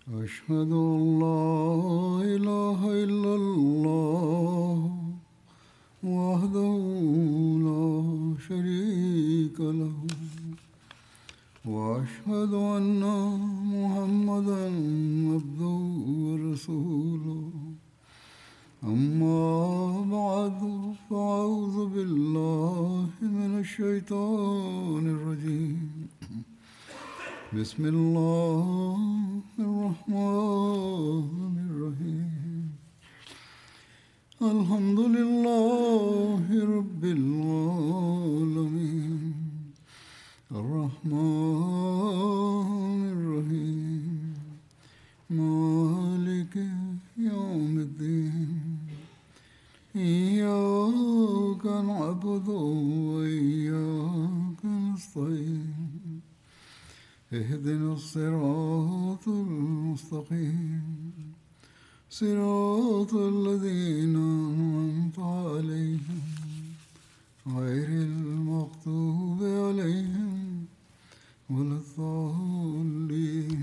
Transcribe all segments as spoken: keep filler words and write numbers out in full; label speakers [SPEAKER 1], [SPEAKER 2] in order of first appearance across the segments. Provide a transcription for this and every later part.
[SPEAKER 1] أشهد أن لا إله إلا الله وحده لا شريك له وأشهد أن محمدا عبده ورسوله أما بعد فأعوذ بالله من الشيطان الرجيم بسم الله الرحمن الرحيم الحمد لله رب العالمين الرحمن الرحيم مالك يوم الدين إياك نعبد وإياك نستعين اهدنا الصراط المستقيم صراط الذين أنعمت عليهم غير المغضوب عليهم ولا الضالين.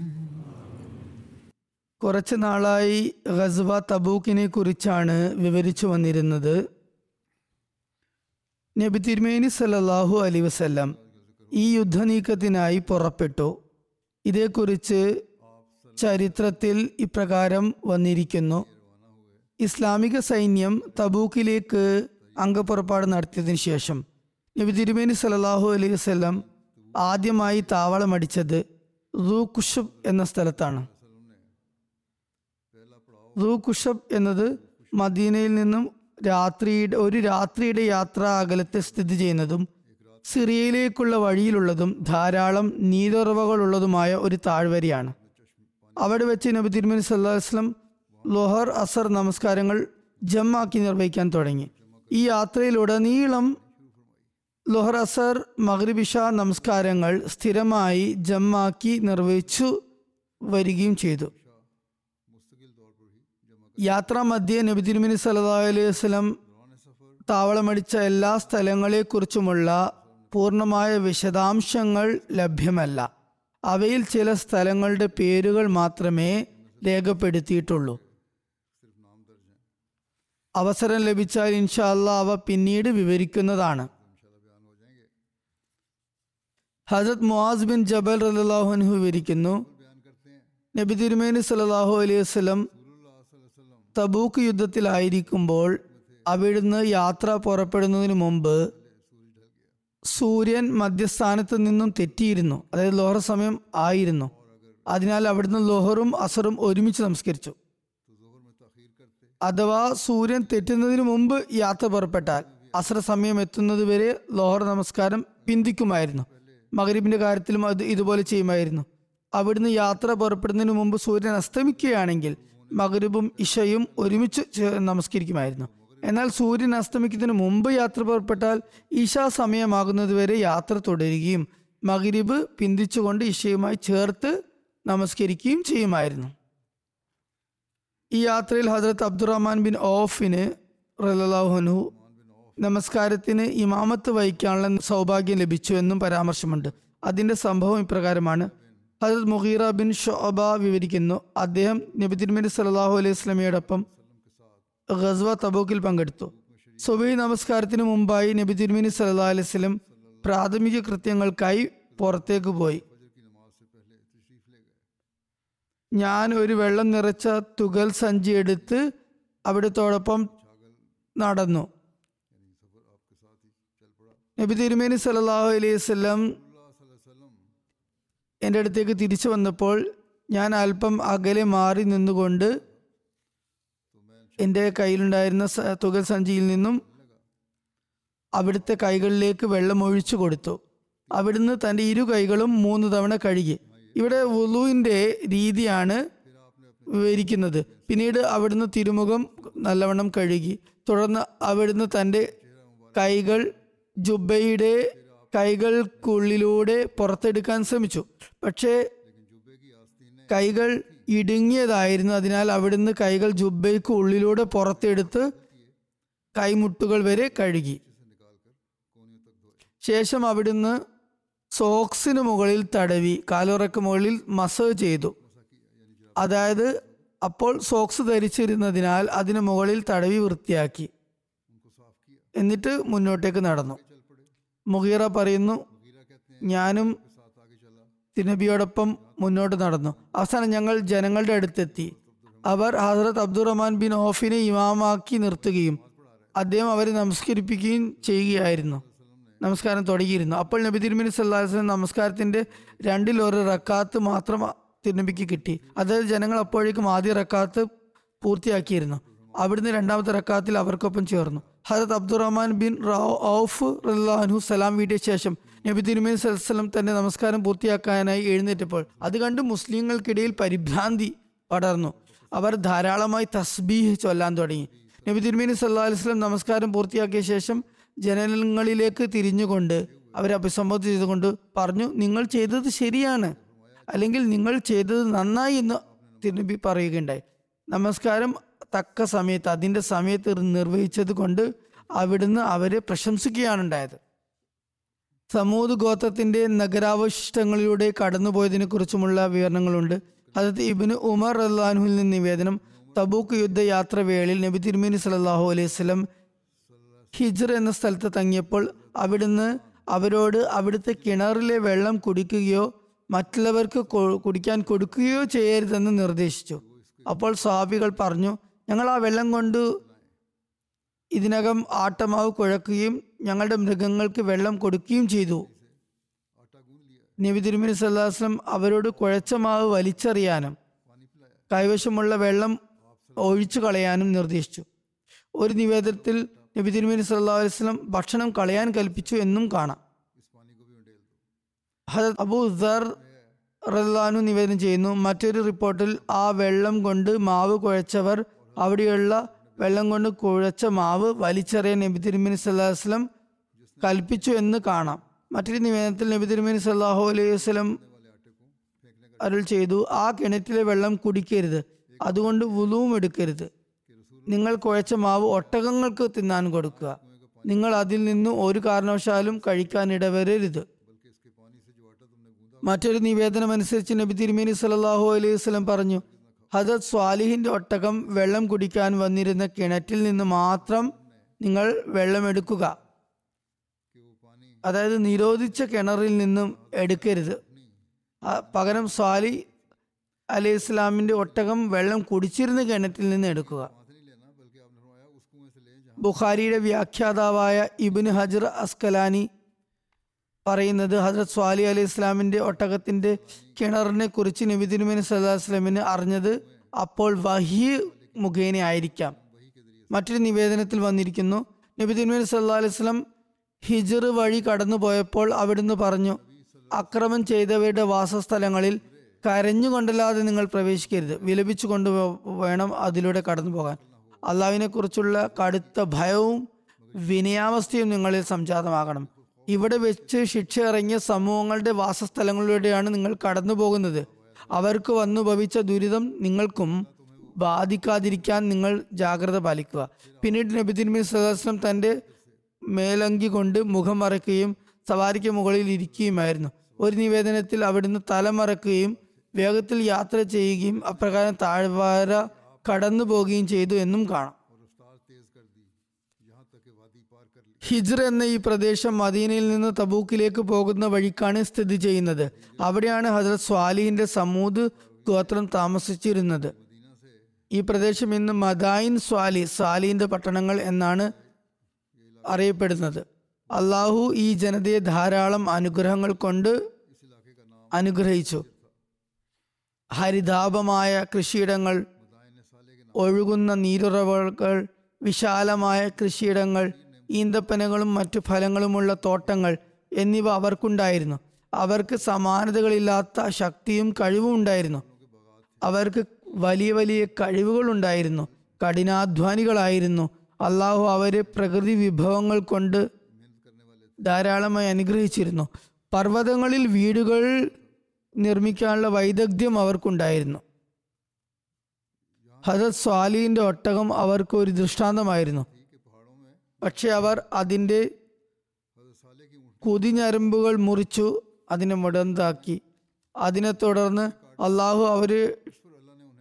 [SPEAKER 2] കുറച്ച് നാളായി ഗസ്വ തബൂക്കിനെ കുറിച്ചാണ് വിവരിച്ചു വന്നിരുന്നത്. നബി തിരുമേനി സല്ലല്ലാഹു അലൈഹി വസല്ലം ഈ യുദ്ധനീക്കത്തിനായി പുറപ്പെട്ടു. ഇതേക്കുറിച്ച് ചരിത്രത്തിൽ ഇപ്രകാരം വന്നിരിക്കുന്നു: ഇസ്ലാമിക സൈന്യം തബൂക്കിലേക്ക് അംഗപ്പുറപ്പാട് നടത്തിയതിനു ശേഷം നബി തിരുമേനി സല്ലല്ലാഹു അലൈഹി വസല്ലം ആദ്യമായി താവളമടിച്ചത് ദൂ കുശബ് എന്ന സ്ഥലത്താണ്. ദൂ കുശബ് എന്നത് മദീനയിൽ നിന്നും രാത്രിയുടെ ഒരു രാത്രിയുടെ യാത്രാ അകലത്തെ സ്ഥിതി ചെയ്യുന്നതും സിറിയയിലേക്കുള്ള വഴിയിലുള്ളതും ധാരാളം നീരുറവകളുള്ളതുമായ ഒരു താഴ്വരയാണ്. അവിടെ വെച്ച് നബി തിരുമേനി സല്ലല്ലാഹു അലൈഹി വസല്ലം ലോഹർ അസർ നമസ്കാരങ്ങൾ ജമ്മാക്കി നിർവഹിക്കാൻ തുടങ്ങി. ഈ യാത്രയിലുടനീളം ലോഹർ അസർ മഗ്രിബ് ഇശാ നമസ്കാരങ്ങൾ സ്ഥിരമായി ജമ്മാക്കി നിർവഹിച്ചു വരികയും ചെയ്തു. യാത്രാമധ്യേ നബി തിരുമേനി സല്ലല്ലാഹു അലൈഹി വസല്ലം താവളമടിച്ച എല്ലാ സ്ഥലങ്ങളെക്കുറിച്ചുമുള്ള പൂർണ്ണമായ വിശദാംശങ്ങൾ ലഭ്യമല്ല. അവയിൽ ചില സ്ഥലങ്ങളുടെ പേരുകൾ മാത്രമേ രേഖപ്പെടുത്തിയിട്ടുള്ളൂ. അവസരം ലഭിച്ചാൽ ഇൻഷാ അല്ലാഹ് അവ പിന്നീട് വിവരിക്കുന്നതാണ്. ഹസ്രത്ത് മുആസ് ബിൻ ജബൽ റളിയല്ലാഹു അൻഹു വിവരിക്കുന്നു, നബി തിരുമേനി സല്ലല്ലാഹു അലൈഹി വസല്ലം തബൂക്ക് യുദ്ധത്തിലായിരിക്കുമ്പോൾ അവിടുന്ന് യാത്ര പുറപ്പെടുന്നതിന് മുമ്പ് സൂര്യൻ മധ്യസ്ഥാനത്ത് നിന്നും തെറ്റിയിരുന്നു. അതായത് ലോഹർ സമയം ആയിരുന്നു. അതിനാൽ അവിടുന്ന് ലോഹറും അസറും ഒരുമിച്ച് നമസ്കരിച്ചു. അഥവാ സൂര്യൻ തെറ്റുന്നതിന് മുമ്പ് യാത്ര പുറപ്പെട്ടാൽ അസർ സമയം എത്തുന്നത് വരെ ലോഹർ നമസ്കാരം പിന്തിക്കുമായിരുന്നു. മഗ്രിബിന്റെ കാര്യത്തിലും അത് ഇതുപോലെ ചെയ്യുമായിരുന്നു. അവിടുന്ന് യാത്ര പുറപ്പെടുന്നതിന് മുമ്പ് സൂര്യൻ അസ്തമിക്കുകയാണെങ്കിൽ മഗ്രിബും ഇശയും ഒരുമിച്ച് നമസ്കരിക്കുമായിരുന്നു. എന്നാൽ സൂര്യൻ അസ്തമിക്കുന്നതിന് മുമ്പ് യാത്ര പുറപ്പെട്ടാൽ ഇശാ സമയമാകുന്നത് വരെ യാത്ര തുടരുകയും മഗ്രിബ് പിന്തിച്ചുകൊണ്ട് ഇശയുമായി ചേർത്ത് നമസ്കരിക്കുകയും ചെയ്യുമായിരുന്നു. ഈ യാത്രയിൽ ഹസ്രത്ത് അബ്ദുറഹ്മാൻ ബിൻ ഔഫിന് റളിയല്ലാഹു അൻഹു നമസ്കാരത്തിന് ഇമാമത്ത് വഹിക്കാനുള്ള സൗഭാഗ്യം ലഭിച്ചു എന്നും പരാമർശമുണ്ട്. അതിന്റെ സംഭവം ഇപ്രകാരമാണ്. ഹസ്രത്ത് മുഗീറ ബിൻ ശുഅബ വിവരിക്കുന്നു, അദ്ദേഹം നബി തിരുമേനി സല്ലല്ലാഹു അലൈഹി വസല്ലമയോടൊപ്പം ഗസ്വ തബൂക്കിൽ പങ്കെടുത്തു. സുബഹി നമസ്കാരത്തിന് മുമ്പായി നബി തിരുമേനി സല്ലല്ലാഹു അലൈഹി വസല്ലം പ്രാഥമിക കൃത്യങ്ങൾക്കായി പുറത്തേക്ക് പോയി. ഞാൻ ഒരു വെള്ളം നിറച്ച തുകൽ സഞ്ചി എടുത്ത് അവിടത്തോടൊപ്പം നടന്നു. നബി തിരുമേനി സല്ലല്ലാഹു അലൈഹി വസല്ലം എൻ്റെ അടുത്തേക്ക് തിരിച്ചു വന്നപ്പോൾ ഞാൻ അല്പം അകലെ മാറി നിന്നുകൊണ്ട് എൻ്റെ കയ്യിലുണ്ടായിരുന്ന തുകൽ സഞ്ചിയിൽ നിന്നും അവിടുത്തെ കൈകളിലേക്ക് വെള്ളം ഒഴിച്ചു കൊടുത്തു. അവിടുന്ന് തൻ്റെ ഇരു കൈകളും മൂന്ന് തവണ കഴുകി. ഇവിടെ വുളൂവിൻ്റെ രീതിയാണ് വിവരിക്കുന്നത്. പിന്നീട് അവിടുന്ന് തിരുമുഖം നല്ലവണ്ണം കഴുകി. തുടർന്ന് അവിടുന്ന് തൻ്റെ കൈകൾ ജുബയുടെ കൈകൾക്കുള്ളിലൂടെ പുറത്തെടുക്കാൻ ശ്രമിച്ചു. പക്ഷേ കൈകൾ ഇടുങ്ങിയതായിരുന്നു. അതിനാൽ അവിടുന്ന് കൈകൾ ജുബയ്ക്ക് ഉള്ളിലൂടെ പുറത്തെടുത്ത് കൈമുട്ടുകൾ വരെ കഴുകി. ശേഷം അവിടുന്ന് സോക്സിന് മുകളിൽ തടവി കാലുറക്ക് മുകളിൽ മസാജ് ചെയ്തു. അതായത് അപ്പോൾ സോക്സ് ധരിച്ചിരുന്നതിനാൽ അതിന് മുകളിൽ തടവി വൃത്തിയാക്കി. എന്നിട്ട് മുന്നോട്ടേക്ക് നടന്നു. മുഗീറ പറയുന്നു, ഞാനും തിരുനബിയോടൊപ്പം മുന്നോട്ട് നടന്നു. അവസാനം ഞങ്ങൾ ജനങ്ങളുടെ അടുത്തെത്തി. അവർ ഹസ്രത്ത് അബ്ദുറഹ്മാൻ ബിൻ ഔഫിനെ ഇമാമാക്കി നിർത്തുകയും അദ്ദേഹം അവരെ നമസ്കരിപ്പിക്കുകയും ചെയ്യുകയായിരുന്നു. നമസ്കാരം തുടങ്ങിയിരുന്നു. അപ്പോൾ നബി തിരുമേനി സല്ലല്ലാഹു അലൈഹി വസല്ലം നമസ്കാരത്തിന്റെ രണ്ടിൽ ഒരു റക്കാത്ത് മാത്രം തിരുനബിക്ക് കിട്ടി. അതായത് ജനങ്ങൾ അപ്പോഴേക്കും ആദ്യ റക്കാത്ത് പൂർത്തിയാക്കിയിരുന്നു. അവിടുന്ന് രണ്ടാമത്തെ റക്കാത്തിൽ അവർക്കൊപ്പം ചേർന്നു. ഹസരത്ത് അബ്ദുറഹ്മാൻ ബിൻ ഔഫ് റളിയല്ലാഹു അൻഹു സലാം വീട്ടിയ ശേഷം നബി തിരുമേനി സല്ലല്ലാഹു അലൈഹി വസല്ലം തന്റെ നമസ്കാരം പൂർത്തിയാക്കാനായി എഴുന്നേറ്റപ്പോൾ അത് കണ്ട് മുസ്ലിങ്ങൾക്കിടയിൽ പരിഭ്രാന്തി പടർന്നു. അവർ ധാരാളമായി തസ്ബീഹ് ചൊല്ലാൻ തുടങ്ങി. നബി തിരുമേനി സല്ലല്ലാഹു അലൈഹി വസല്ലം നമസ്കാരം പൂർത്തിയാക്കിയ ശേഷം ജനങ്ങളിലേക്ക് തിരിഞ്ഞുകൊണ്ട് അവരെ അഭിസംബോധന ചെയ്തുകൊണ്ട് പറഞ്ഞു, നിങ്ങൾ ചെയ്തത് ശരിയാണ്, അല്ലെങ്കിൽ നിങ്ങൾ ചെയ്തത് നന്നായി എന്ന് തിരുനബി പറയുകയുണ്ടായി. നമസ്കാരം തക്ക സമയത്ത് അതിൻ്റെ സമയത്ത് നിർവഹിച്ചത് കൊണ്ട് അവിടുന്ന് അവരെ പ്രശംസിക്കുകയാണ് ഉണ്ടായത്. സമൂദ് ഗോത്രത്തിന്റെ നഗരാവശിഷ്ടങ്ങളിലൂടെ കടന്നുപോയതിനെ കുറിച്ചുമുള്ള വിവരണങ്ങളുണ്ട്. ഹദരത്ത് ഇബ്നു ഉമർ റളിയല്ലാഹു അൻഹുവിൽ നിന്ന് നിവേദനം, തബൂക്ക് യുദ്ധയാത്ര വേളയിൽ നബി തിരുമേനി സല്ലല്ലാഹു അലൈഹി വസല്ലം ഹിജ്ർ എന്ന സ്ഥലത്ത് തങ്ങിയപ്പോൾ അവിടുന്ന് അവരോട് അവിടുത്തെ കിണറിലെ വെള്ളം കുടിക്കുകയോ മറ്റുള്ളവർക്ക് കുടിക്കാൻ കൊടുക്കുകയോ ചെയ്യരുതെന്ന് നിർദ്ദേശിച്ചു. അപ്പോൾ സ്വഹാബികൾ പറഞ്ഞു, ഞങ്ങൾ ആ വെള്ളം കൊണ്ട് ഇതിനകം ആട്ടമാവ് കുഴക്കുകയും ഞങ്ങളുടെ മൃഗങ്ങൾക്ക് വെള്ളം കൊടുക്കുകയും ചെയ്തു. നബി തിരുമേനി സല്ലല്ലാഹു അലൈഹി വസല്ലം അവരോട് കുഴച്ച മാവ് വലിച്ചെറിയാനും കൈവശമുള്ള വെള്ളം ഒഴിച്ചു കളയാനും നിർദ്ദേശിച്ചു. ഒരു നിവേദനത്തിൽ നബി തിരുമേനി സല്ലല്ലാഹു അലൈഹി വസല്ലം ഭക്ഷണം കളയാൻ കൽപ്പിച്ചു എന്നും കാണാം. ഹദരത്ത് അബൂ ദർ റളിയല്ലാഹു അൻഹു നിവേദനം ചെയ്യുന്നു, മറ്റൊരു റിപ്പോർട്ടിൽ ആ വെള്ളം കൊണ്ട് മാവ് കുഴച്ചവർ അവിടെയുള്ള വെള്ളം കൊണ്ട് കുഴച്ച മാവ് വലിച്ചെറിയാൻ നബി തിരുമേനി സല്ലല്ലാഹു അലൈഹി വസല്ലം കൽപ്പിച്ചു എന്ന് കാണാം. മറ്റൊരു നിവേദനത്തിൽ നബി തിരുമേനി സല്ലല്ലാഹു അലൈഹി വസല്ലം അരുൾ ചെയ്തു, ആ കിണറ്റിലെ വെള്ളം കുടിക്കരുത്, അതുകൊണ്ട് വുളുവും എടുക്കരുത്. നിങ്ങൾ കുഴച്ച മാവ് ഒട്ടകങ്ങൾക്ക് തിന്നാൻ കൊടുക്കുക, നിങ്ങൾ അതിൽ നിന്ന് ഒരു കാരണവശാലും കഴിക്കാൻ ഇടവരരുത്. മറ്റൊരു നിവേദനം അനുസരിച്ച് നബി തിരുമേനി സല്ലല്ലാഹു അലൈഹി വസല്ലം പറഞ്ഞു, ഹദരത്ത് സ്വാലിഹിന്റെ ഒട്ടകം വെള്ളം കുടിക്കാൻ വന്നിരുന്ന കിണറ്റിൽ നിന്ന് മാത്രം നിങ്ങൾ വെള്ളമെടുക്കുക, അതായത് നിരോധിച്ച കിണറിൽ നിന്നും എടുക്കരുത്. പകരം സ്വാലി അലൈഹി ഇസ്ലാമിന്റെ ഒട്ടകം വെള്ളം കുടിച്ചിരുന്ന കിണറ്റിൽ നിന്ന് എടുക്കുക. ബുഖാരിയുടെ വ്യാഖ്യാതാവായ ഇബ്നു ഹജർ അസ്കലാനി പറയുന്നത്, ഹസ്രത്ത് സ്വാലി അലൈഹി ഇസ്ലാമിന്റെ ഒട്ടകത്തിന്റെ കിണറിനെ കുറിച്ച് നബി തിരുമേനി സല്ലല്ലാഹു അലൈഹി വസല്ലമിന് അറിഞ്ഞത് അപ്പോൾ വഹി മുഖേന ആയിരിക്കാം. മറ്റൊരു നിവേദനത്തിൽ വന്നിരിക്കുന്നു, നബി തിരുമേനി സല്ലല്ലാഹു അലൈഹി വസല്ലം ഹിജ്ർ വഴി കടന്നു പോയപ്പോൾ അവിടുന്ന് പറഞ്ഞു, അക്രമം ചെയ്തവരുടെ വാസസ്ഥലങ്ങളിൽ കരഞ്ഞുകൊണ്ടല്ലാതെ നിങ്ങൾ പ്രവേശിക്കരുത്, വിലപിച്ചുകൊണ്ട് വേണം അതിലൂടെ കടന്നു പോകാൻ. അള്ളാഹുവിനെ കുറിച്ചുള്ള കടുത്ത ഭയവും വിനയാവസ്ഥയും നിങ്ങളിൽ സംജാതമാകണം. ഇവിടെ വെച്ച് ശിക്ഷ ഇറങ്ങിയ സമൂഹങ്ങളുടെ വാസസ്ഥലങ്ങളിലൂടെയാണ് നിങ്ങൾ കടന്നു പോകുന്നത്. അവർക്ക് വന്നു ഭവിച്ച ദുരിതം നിങ്ങൾക്കും ബാധിക്കാതിരിക്കാൻ നിങ്ങൾ ജാഗ്രത പാലിക്കുക. പിന്നീട് നബി തിരുമേനി സല്ലല്ലാഹു അലൈഹി വസല്ലം തന്റെ മേലങ്കി കൊണ്ട് മുഖം മറയ്ക്കുകയും സവാരിക്ക് മുകളിൽ ഇരിക്കുകയുമായിരുന്നു. ഒരു നിവേദനത്തിൽ അവിടുന്ന് തല മറക്കുകയും വേഗത്തിൽ യാത്ര ചെയ്യുകയും അപ്രകാരം താഴ്വാര കടന്നു പോവുകയും ചെയ്തു എന്നും കാണാം. ഹിജ്ർ എന്ന ഈ പ്രദേശം മദീനയിൽ നിന്ന് തബൂക്കിലേക്ക് പോകുന്ന വഴിക്കാണ് സ്ഥിതി ചെയ്യുന്നത്. അവിടെയാണ് ഹസ്രത്ത് സ്വാലിഹിന്റെ സമൂദ് ഗോത്രം താമസിച്ചിരുന്നത്. ഈ പ്രദേശം ഇന്ന് മദായിൻ സ്വാലി, സ്വാലിഹിന്റെ പട്ടണങ്ങൾ എന്നാണ് അറിയപ്പെടുന്നത്. അള്ളാഹു ഈ ജനതയെ ധാരാളം അനുഗ്രഹങ്ങൾ കൊണ്ട് അനുഗ്രഹിച്ചു. ഹരിതാപമായ കൃഷിയിടങ്ങൾ, ഒഴുകുന്ന നീരുറവകൾ, വിശാലമായ കൃഷിയിടങ്ങൾ, ഈന്തപ്പനകളും മറ്റു ഫലങ്ങളുമുള്ള തോട്ടങ്ങൾ എന്നിവ അവർക്കുണ്ടായിരുന്നു. അവർക്ക് സമാനതകളില്ലാത്ത ശക്തിയും കഴിവും ഉണ്ടായിരുന്നു. അവർക്ക് വലിയ വലിയ കഴിവുകൾ ഉണ്ടായിരുന്നു. കഠിനാധ്വാനികളായിരുന്നു. അള്ളാഹു അവരെ പ്രകൃതി വിഭവങ്ങൾ കൊണ്ട് ധാരാളമായി അനുഗ്രഹിച്ചിരുന്നു. പർവ്വതങ്ങളിൽ വീടുകൾ നിർമ്മിക്കാനുള്ള വൈദഗ്ധ്യം അവർക്കുണ്ടായിരുന്നു. ഹദരത്ത് സ്വാലിഹിന്റെ ഒട്ടകം അവർക്ക് ഒരു ദൃഷ്ടാന്തമായിരുന്നു. പക്ഷെ അവർ അതിൻ്റെ കുതിഞ്ഞരമ്പുകൾ മുറിച്ചു അതിനെ മുടന്താക്കി. അതിനെ തുടർന്ന് അള്ളാഹു അവരെ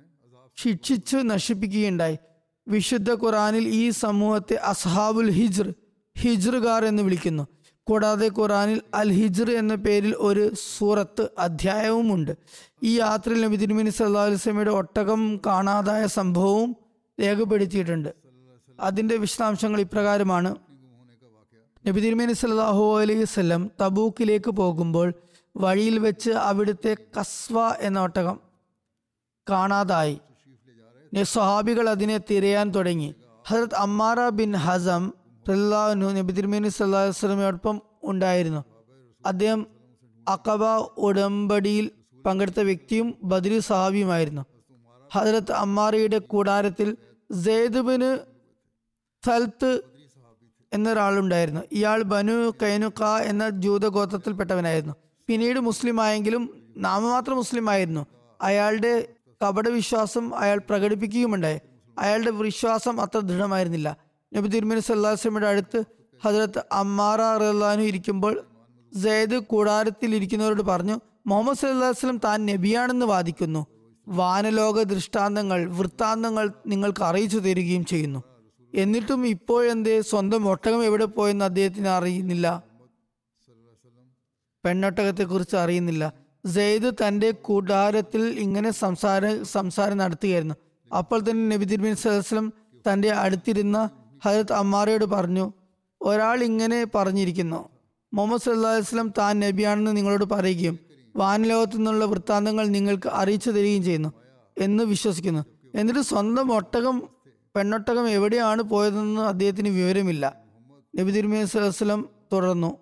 [SPEAKER 2] ശിക്ഷിച്ചു നശിപ്പിക്കുകയുണ്ടായി. വിശുദ്ധ ഖുറാനിൽ ഈ സമൂഹത്തെ അസ്ഹാബുൽ ഹിജ്ർ, ഹിജ്റുകാർ എന്ന് വിളിക്കുന്നു. കൂടാതെ ഖുറാനിൽ അൽ ഹിജ്ർ എന്ന പേരിൽ ഒരു സൂറത്ത് അധ്യായവുമുണ്ട്. ഈ യാത്രയിൽ നബി തിരുമേനി സല്ലല്ലാഹു അലൈഹി വസല്ലമയുടെ ഒട്ടകം കാണാതായ സംഭവവും രേഖപ്പെടുത്തിയിട്ടുണ്ട്. അതിന്റെ വിശദാംശങ്ങൾ ഇപ്രകാരമാണ്. നബി തിരുമേനി സല്ലല്ലാഹു അലൈഹി വസല്ലം തബൂക്കിലേക്ക് പോകുമ്പോൾ വഴിയിൽ വെച്ച് അവിടുത്തെ കസ്വ എന്ന ഒട്ടകം കാണാതായി. സ്വഹാബികൾ അതിനെ തിരയാൻ തുടങ്ങി. ഹസരത്ത് അമ്മാറ ബിൻ ഹസം റളിയല്ലാഹു അൻഹു നബി തിരുമേനി സല്ലല്ലാഹു അലൈഹി വസല്ലമയോടൊപ്പം ഉണ്ടായിരുന്നു. അദ്ദേഹം അഖബ ഉടമ്പടിയിൽ പങ്കെടുത്ത വ്യക്തിയും ബദരി സഹാബിയുമായിരുന്നു. ഹസരത്ത് അമ്മാറയുടെ കൂടാരത്തിൽ സെയ്ദ് ബിൻ സൽത്ത് എന്നൊരാളുണ്ടായിരുന്നു. ഇയാൾ ബനു കൈനുക എന്ന ജൂതഗോത്രത്തിൽപ്പെട്ടവനായിരുന്നു. പിന്നീട് മുസ്ലിം ആയെങ്കിലും നാമമാത്ര മുസ്ലിം ആയിരുന്നു. അയാളുടെ കപടവിശ്വാസം അയാൾ പ്രകടിപ്പിക്കുകയുമുണ്ടായി. അയാളുടെ വിശ്വാസം അത്ര ദൃഢമായിരുന്നില്ല. നബി തിരുമേനി സല്ലല്ലാഹു അലൈഹി വസല്ലമയുടെ അടുത്ത് ഹദരത്ത് അമ്മാറ റളിയല്ലാഹു അൻഹു ഇരിക്കുമ്പോൾ സെയ്ദ് കൂടാരത്തിൽ ഇരിക്കുന്നവരോട് പറഞ്ഞു, മുഹമ്മദ് സല്ലല്ലാഹു അലൈഹി വസല്ലം താൻ നബിയാണെന്ന് വാദിക്കുന്നു. വാനലോക ദൃഷ്ടാന്തങ്ങൾ വൃത്താന്തങ്ങൾ നിങ്ങൾക്ക് അറിയിച്ചു തരികയും ചെയ്യുന്നു. എന്നിട്ടും ഇപ്പോഴെന്തേ സ്വന്തം ഒട്ടകം എവിടെ പോയെന്ന് അദ്ദേഹത്തിന് അറിയുന്നില്ല, പെണ്ണൊട്ടകത്തെ കുറിച്ച് അറിയുന്നില്ല. സെയ്ദ് തന്റെ കൂടാരത്തിൽ ഇങ്ങനെ സംസാര സംസാരം നടത്തുകയായിരുന്നു. അപ്പോൾ തന്നെ നബി തിരുമേനി സല്ലല്ലാഹു അലൈഹി വസല്ലം തന്റെ അടുത്തിരുന്ന ഹദരത്ത് അമ്മാറയോട് പറഞ്ഞു, ഒരാൾ ഇങ്ങനെ പറഞ്ഞിരിക്കുന്നു, മുഹമ്മദ് സല്ലല്ലാഹു അലൈഹി വസല്ലം താൻ നബിയാണെന്ന് നിങ്ങളോട് പറയുകയും വാനലോകത്തു നിന്നുള്ള വൃത്താന്തങ്ങൾ നിങ്ങൾക്ക് അറിയിച്ചു തരികയും ചെയ്യുന്നു എന്ന് വിശ്വസിക്കുന്നു. എന്നിട്ട് സ്വന്തം ഒട്ടകം പെണ്ണൊട്ടകം എവിടെയാണ് പോയതെന്ന് അദ്ദേഹത്തിന് വിവരമില്ല. നബി തിരുമേനി സല്ലല്ലാഹു അലൈഹി വസല്ലം തുടർന്നു,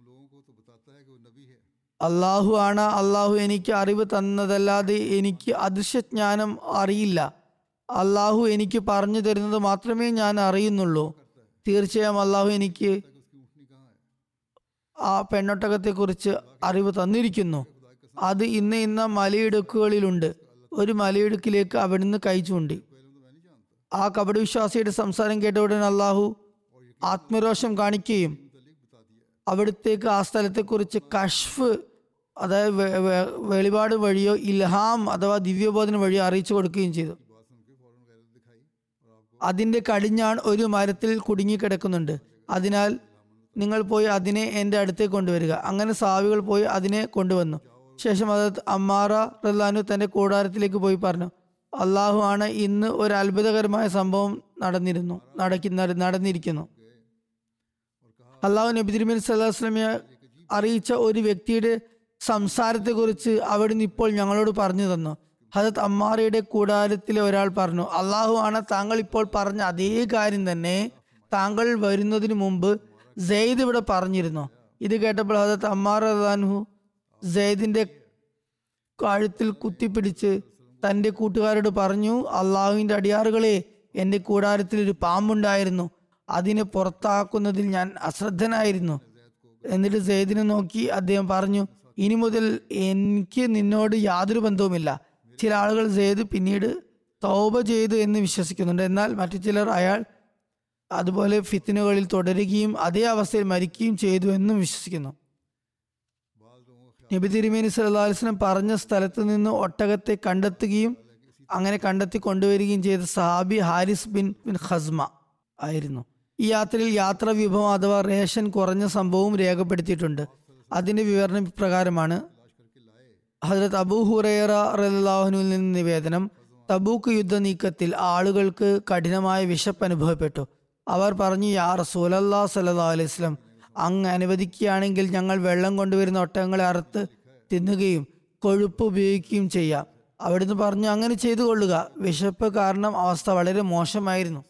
[SPEAKER 2] അള്ളാഹു ആണ്, അള്ളാഹു എനിക്ക് അറിവ് തന്നതല്ലാതെ എനിക്ക് അദൃശ്യജ്ഞാനം അറിയില്ല. അള്ളാഹു എനിക്ക് പറഞ്ഞു തരുന്നത് മാത്രമേ ഞാൻ അറിയുന്നുള്ളൂ. തീർച്ചയായും അള്ളാഹു എനിക്ക് ആ പെണ്ണൊട്ടകത്തെ കുറിച്ച് അറിവ് തന്നിരിക്കുന്നു. അത് ഇന്ന ഇന്ന മലയിടുക്കുകളിലുണ്ട്. ഒരു മലയിടുക്കിലേക്ക് അവിടുന്ന് കൈ ചൂണ്ടി. ആ കപടവിശ്വാസിയുടെ സംസാരം കേട്ട ഉടൻ അള്ളാഹു ആത്മരോഷം കാണിക്കുകയും അവിടത്തേക്ക് ആ സ്ഥലത്തെക്കുറിച്ച് കഷ്ഫ്, അതായത് വെളിപാട് വഴിയോ ഇൽഹാം അഥവാ ദിവ്യബോധനം വഴിയോ അറിയിച്ചു കൊടുക്കുകയും ചെയ്തു. അതിന്റെ കടിഞ്ഞാൺ ഒരു മരത്തിൽ കുടുങ്ങിക്കിടക്കുന്നുണ്ട്. അതിനാൽ നിങ്ങൾ പോയി അതിനെ എൻ്റെ അടുത്തേക്ക് കൊണ്ടുവരിക. അങ്ങനെ സാവികൾ പോയി അതിനെ കൊണ്ടുവന്നു. ശേഷം ഹദരത്ത് അമ്മാറ റളിയല്ലാഹു അൻഹു തന്റെ കൂടാരത്തിലേക്ക് പോയി പറഞ്ഞു, അള്ളാഹു ആണ്, ഇന്ന് ഒരു അത്ഭുതകരമായ സംഭവം നടന്നിരുന്നു നടക്കുന്ന നടന്നിരിക്കുന്നു. അള്ളാഹു നബി തിരുമേനി സല്ലല്ലാഹു അലൈഹി വസല്ലമയെ അറിയിച്ച ഒരു വ്യക്തിയുടെ സംസാരത്തെ കുറിച്ച് അവിടുന്ന് ഇപ്പോൾ ഞങ്ങളോട് പറഞ്ഞു തന്നു. ഹദരത്ത് അമ്മാറയുടെ കൂടാരത്തിലെ ഒരാൾ പറഞ്ഞു, അള്ളാഹു ആണ്, താങ്കൾ ഇപ്പോൾ പറഞ്ഞ അതേ കാര്യം തന്നെ താങ്കൾ വരുന്നതിന് മുമ്പ് സെയ്ദ് ഇവിടെ പറഞ്ഞിരുന്നു. ഇത് കേട്ടപ്പോൾ ഹദരത്ത് അമ്മാറ റളിയല്ലാഹു അൻഹു സെയ്ദിന്റെ കഴുത്തിൽ കുത്തിപ്പിടിച്ച് തന്റെ കൂട്ടുകാരോട് പറഞ്ഞു, അള്ളാഹുവിന്റെ അടിയാറുകളെ, എന്റെ കൂടാരത്തിൽ ഒരു പാമ്പുണ്ടായിരുന്നു. അതിനെ പുറത്താക്കുന്നതിൽ ഞാൻ അശ്രദ്ധനായിരുന്നു. എന്നിട്ട് സെയ്ദിനെ നോക്കി അദ്ദേഹം പറഞ്ഞു, ഇനി മുതൽ എനിക്ക് നിന്നോട് യാതൊരു ബന്ധവുമില്ല. ചില ആളുകൾ സെയ്ദ് പിന്നീട് തൗബ ചെയ്തു എന്ന് വിശ്വസിക്കുന്നുണ്ട്. എന്നാൽ മറ്റു ചിലർ അയാൾ അതുപോലെ ഫിത്നകളിൽ തുടരുകയും അതേ അവസ്ഥയിൽ മരിക്കുകയും ചെയ്തു എന്നും വിശ്വസിക്കുന്നു. നബി തിരുമേനി സല്ലല്ലാഹു അലൈഹി വസല്ലം പറഞ്ഞ സ്ഥലത്ത് നിന്ന് ഒട്ടകത്തെ കണ്ടെത്തുകയും അങ്ങനെ കണ്ടെത്തി കൊണ്ടുവരികയും ചെയ്ത സഹാബി ഹാരിസ് ബിൻ ബിൻ ഖസ്മ ആയിരുന്നു. ഈ യാത്രയിൽ യാത്രാ വിഭവം അഥവാ റേഷൻ കുറഞ്ഞ സംഭവവും രേഖപ്പെടുത്തിയിട്ടുണ്ട്. അതിന്റെ വിവരണം ഇപ്രകാരമാണ്. ഹദരത്ത് അബൂ ഹുറൈറ റളിയല്ലാഹു അൻഹുവിൽ നിന്ന് നിവേദനം, തബൂക്ക് യുദ്ധ നീക്കത്തിൽ ആളുകൾക്ക് കഠിനമായ വിശപ്പ് അനുഭവപ്പെട്ടു. അവർ പറഞ്ഞു, യാ റസൂലല്ലാഹി സ്വല്ലല്ലാഹു അലൈഹി വസല്ലം, അങ്ങ് അനുവദിക്കുകയാണെങ്കിൽ ഞങ്ങൾ വെള്ളം കൊണ്ടുവരുന്ന ഒട്ടകങ്ങളെ അറുത്ത് തിന്നുകയും കൊഴുപ്പ് ഉപയോഗിക്കുകയും ചെയ്യാം. അവിടുന്ന് പറഞ്ഞു, അങ്ങനെ ചെയ്തു കൊള്ളുക. വിശപ്പ് കാരണം അവസ്ഥ വളരെ മോശമായിരുന്നു.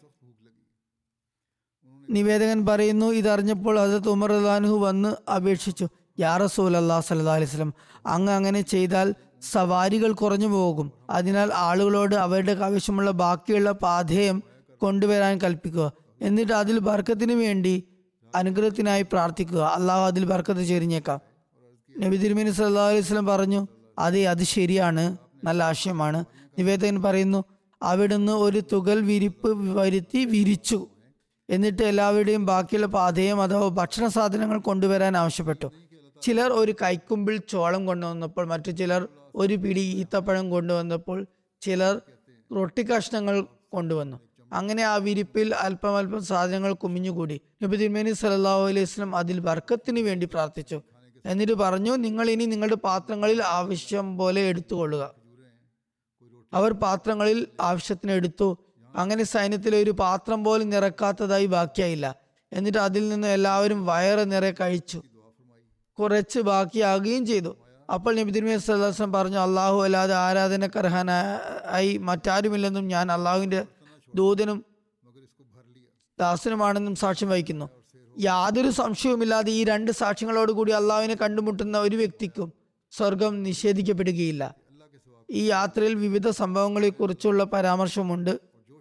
[SPEAKER 2] നിവേദകൻ പറയുന്നു, ഇതറിഞ്ഞപ്പോൾ ഹദരത്ത് ഉമർ റളിയല്ലാഹു അൻഹു വന്ന് അപേക്ഷിച്ചു, യാ റസൂലല്ലാഹി സ്വല്ലല്ലാഹു അലൈഹി വസല്ലം, അങ്ങ് അങ്ങനെ ചെയ്താൽ സവാരികൾ കുറഞ്ഞു പോകും. അതിനാൽ ആളുകളോട് അവരുടെ ആവശ്യമുള്ള ബാക്കിയുള്ള പാഥേയം കൊണ്ടുവരാൻ കൽപ്പിക്കുക. എന്നിട്ട് അതിൽ ബർക്കത്തിന് വേണ്ടി അനുഗ്രഹത്തിനായി പ്രാർത്ഥിക്കുക. അള്ളാഹു അതിൽ ബർക്കത്ത് ചൊരിഞ്ഞേക്കാം. നബി തിരുമേനി സല്ലല്ലാഹു അലൈഹി വസല്ലം പറഞ്ഞു, അതെ, അത് ശരിയാണ്, നല്ല ആശയമാണ്. നിവേദകൻ പറയുന്നു, അവിടുന്ന് ഒരു തുകൽ വിരിപ്പ് വരുത്തി വിരിച്ചു. എന്നിട്ട് എല്ലാവരുടെയും ബാക്കിയുള്ള പാഥേയം അഥവാ ഭക്ഷണ സാധനങ്ങൾ കൊണ്ടുവരാൻ ആവശ്യപ്പെട്ടു. ചിലർ ഒരു കൈക്കുമ്പിൾ ചോളം കൊണ്ടുവന്നപ്പോൾ, മറ്റു ചിലർ ഒരു പിടി ഈത്തപ്പഴം കൊണ്ടുവന്നപ്പോൾ, ചിലർ റൊട്ടി കഷ്ണങ്ങൾ കൊണ്ടുവന്നു. അങ്ങനെ ആ വിരിപ്പിൽ അല്പം അല്പം സാധനങ്ങൾ കുമിഞ്ഞുകൂടി. നബി തിരുമേനി സല്ലല്ലാഹു അലൈഹി വസല്ലം അതിൽ ബർക്കത്തിന് വേണ്ടി പ്രാർത്ഥിച്ചു. എന്നിട്ട് പറഞ്ഞു, നിങ്ങൾ ഇനി നിങ്ങളുടെ പാത്രങ്ങളിൽ ആവശ്യം പോലെ എടുത്തുകൊള്ളുക. അവർ പാത്രങ്ങളിൽ ആവശ്യത്തിന് എടുത്തു. അങ്ങനെ സൈന്യത്തിലെ ഒരു പാത്രം പോലും നിറക്കാത്തതായി ബാക്കിയായില്ല. എന്നിട്ട് അതിൽ നിന്ന് എല്ലാവരും വയറ് നിറയെ കഴിച്ചു. കുറച്ച് ബാക്കിയാകുകയും ചെയ്തു. അപ്പോൾ നബി തിരുമേനി സല്ലല്ലാഹു അലൈഹി വസല്ലം പറഞ്ഞു, അള്ളാഹു അല്ലാതെ ആരാധനക്കർഹനായി മറ്റാരുമില്ലെന്നും ഞാൻ അള്ളാഹുവിന്റെ ദൂതനും ദാസനുമാണെന്നും സാക്ഷ്യം വഹിക്കുന്നു. യാതൊരു സംശയവുമില്ലാതെ ഈ രണ്ട് സാക്ഷ്യങ്ങളോടുകൂടി അള്ളാഹുവിനെ കണ്ടുമുട്ടുന്ന ഒരു വ്യക്തിക്കും സ്വർഗം നിഷേധിക്കപ്പെടുകയില്ല. ഈ യാത്രയിൽ വിവിധ സംഭവങ്ങളെ കുറിച്ചുള്ള പരാമർശമുണ്ട്.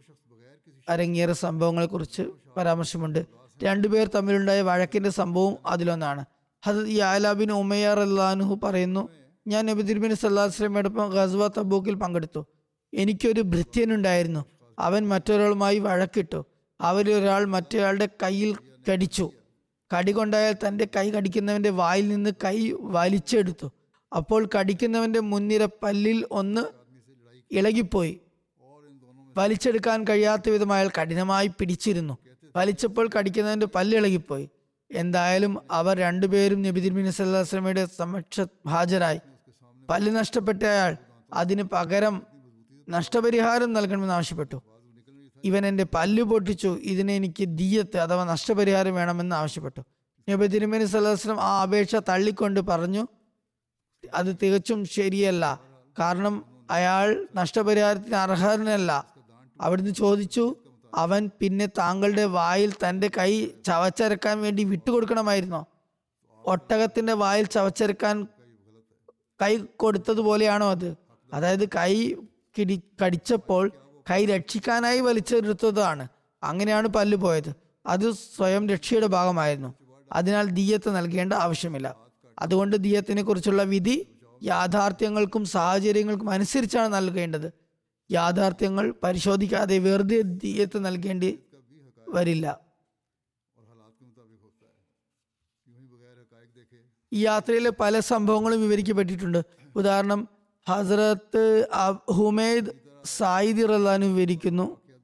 [SPEAKER 2] അരങ്ങേറ സംഭവങ്ങളെ കുറിച്ച് പരാമർശമുണ്ട്. രണ്ടുപേർ തമ്മിലുണ്ടായ വഴക്കിന്റെ സംഭവം അതിലൊന്നാണ്. ഹദരത്ത് യഅല ബിൻ ഉമയ്യ റളിയല്ലാഹു അൻഹു പറയുന്നു, ഞാൻ നബി തിരുമേനി സല്ലല്ലാഹു അലൈഹി വസല്ലമയോടൊപ്പം ഗസ്വ തബൂക്കിൽ പങ്കെടുത്തു. എനിക്കൊരു ഭൃത്യനുണ്ടായിരുന്നു. അവൻ മറ്റൊരാളുമായി വഴക്കിട്ടു. അവരൊരാൾ മറ്റൊരാളുടെ കയ്യിൽ കടിച്ചു. കടി കൊണ്ടായാൽ തൻ്റെ കൈ കടിക്കുന്നവന്റെ വായിൽ നിന്ന് കൈ വലിച്ചെടുത്തു. അപ്പോൾ കടിക്കുന്നവന്റെ മുൻനിര പല്ലിൽ ഒന്ന് ഇളകിപ്പോയി. വലിച്ചെടുക്കാൻ കഴിയാത്ത വിധം അയാൾ കഠിനമായി പിടിച്ചിരുന്നു. വലിച്ചപ്പോൾ കടിക്കുന്നവന്റെ പല്ല് ഇളകിപ്പോയി. എന്തായാലും അവർ രണ്ടുപേരും നബി തിരുമേനി സല്ലല്ലാഹു അലൈഹി വസല്ലമയുടെ സമക്ഷ ഹാജരായി. പല്ല് നഷ്ടപ്പെട്ട അയാൾ അതിന് പകരം നഷ്ടപരിഹാരം നൽകണമെന്ന് ആവശ്യപ്പെട്ടു. ഇവൻ എൻ്റെ പല്ല് പൊട്ടിച്ചു, ഇതിന് എനിക്ക് ദിയത്ത് അഥവാ നഷ്ടപരിഹാരം വേണമെന്ന് ആവശ്യപ്പെട്ടു. നബി തിരുമേനി സല്ലല്ലാഹു അലൈഹി വസല്ലം ആ അപേക്ഷ തള്ളിക്കൊണ്ട് പറഞ്ഞു, അത് തികച്ചും ശരിയല്ല, കാരണം അയാൾ നഷ്ടപരിഹാരത്തിന് അർഹനല്ല. അവിടുന്ന് ചോദിച്ചു, അവൻ പിന്നെ താങ്കളുടെ വായിൽ തൻ്റെ കൈ ചവച്ചരക്കാൻ വേണ്ടി വിട്ടുകൊടുക്കണമായിരുന്നോ? ഒട്ടകത്തിന്റെ വായിൽ ചവച്ചരക്കാൻ കൈ കൊടുത്തതുപോലെയാണോ അത്? അതായത് കൈ കിടി കടിച്ചപ്പോൾ കൈ രക്ഷിക്കാനായി വലിച്ചെടുത്തതാണ്. അങ്ങനെയാണ് പല്ല് പോയത്. അത് സ്വയം രക്ഷയുടെ ഭാഗമായിരുന്നു. അതിനാൽ ദിയത്ത് നൽകേണ്ട ആവശ്യമില്ല. അതുകൊണ്ട് ദിയത്തിനെ കുറിച്ചുള്ള വിധി യാഥാർത്ഥ്യങ്ങൾക്കും സാഹചര്യങ്ങൾക്കും അനുസരിച്ചാണ് നൽകേണ്ടത്. യാഥാർത്ഥ്യങ്ങൾ പരിശോധിക്കാതെ വെറുതെ ദിയത്ത് നൽകേണ്ടി വരില്ല. ഈ യാത്രയിലെ പല സംഭവങ്ങളും വിവരിക്കപ്പെട്ടിട്ടുണ്ട്. ഉദാഹരണം ഹസ്രത്ത് ഹുമൈദ് സായിദി റളിയല്ലാഹു അൻഹു വിവരിക്കുന്നു,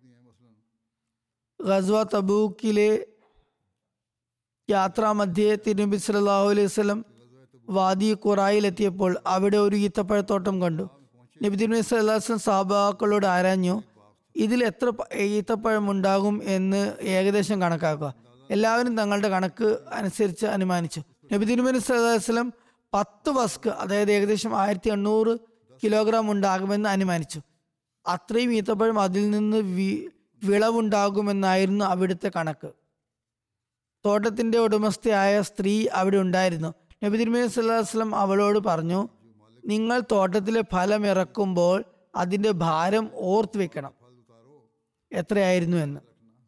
[SPEAKER 2] ഗസ്വ തബൂക്കിലെ യാത്രാമധ്യേ തിരുനബി സല്ലല്ലാഹു അലൈഹി വസല്ലം വാദി ഖുറായിൽ എത്തിയപ്പോൾ അവിടെ ഒരു ഈത്തപ്പഴത്തോട്ടം കണ്ടു. നബി തിരുനബി സല്ലല്ലാഹു അലൈഹി വസല്ലം സഹാബാക്കളോട് ആരാഞ്ഞു, ഇതിൽ എത്ര ഈത്തപ്പഴം ഉണ്ടാകും എന്ന് ഏകദേശം കണക്കാക്കുക. എല്ലാവരും തങ്ങളുടെ കണക്ക് അനുസരിച്ച് അനുമാനിച്ചു. നബി തിരുനബി സല്ലല്ലാഹു അലൈഹി വസല്ലം പത്ത് വസ്ക്, അതായത് ഏകദേശം ആയിരത്തി എണ്ണൂറ് കിലോഗ്രാം ഉണ്ടാകുമെന്ന് അനുമാനിച്ചു. അത്രയും ഈത്തപ്പഴം അതിൽ നിന്ന് വി വിളവുണ്ടാകുമെന്നായിരുന്നു അവിടുത്തെ കണക്ക്. തോട്ടത്തിന്റെ ഉടമസ്ഥയായ സ്ത്രീ അവിടെ ഉണ്ടായിരുന്നു. നബി തിരുമേനി സല്ലല്ലാഹു അലൈഹി വസല്ലം അവളോട് പറഞ്ഞു, നിങ്ങൾ തോട്ടത്തിലെ ഫലം ഇറക്കുമ്പോൾ അതിന്റെ ഭാരം ഓർത്ത് വെക്കണം, എത്രയായിരുന്നു എന്ന്.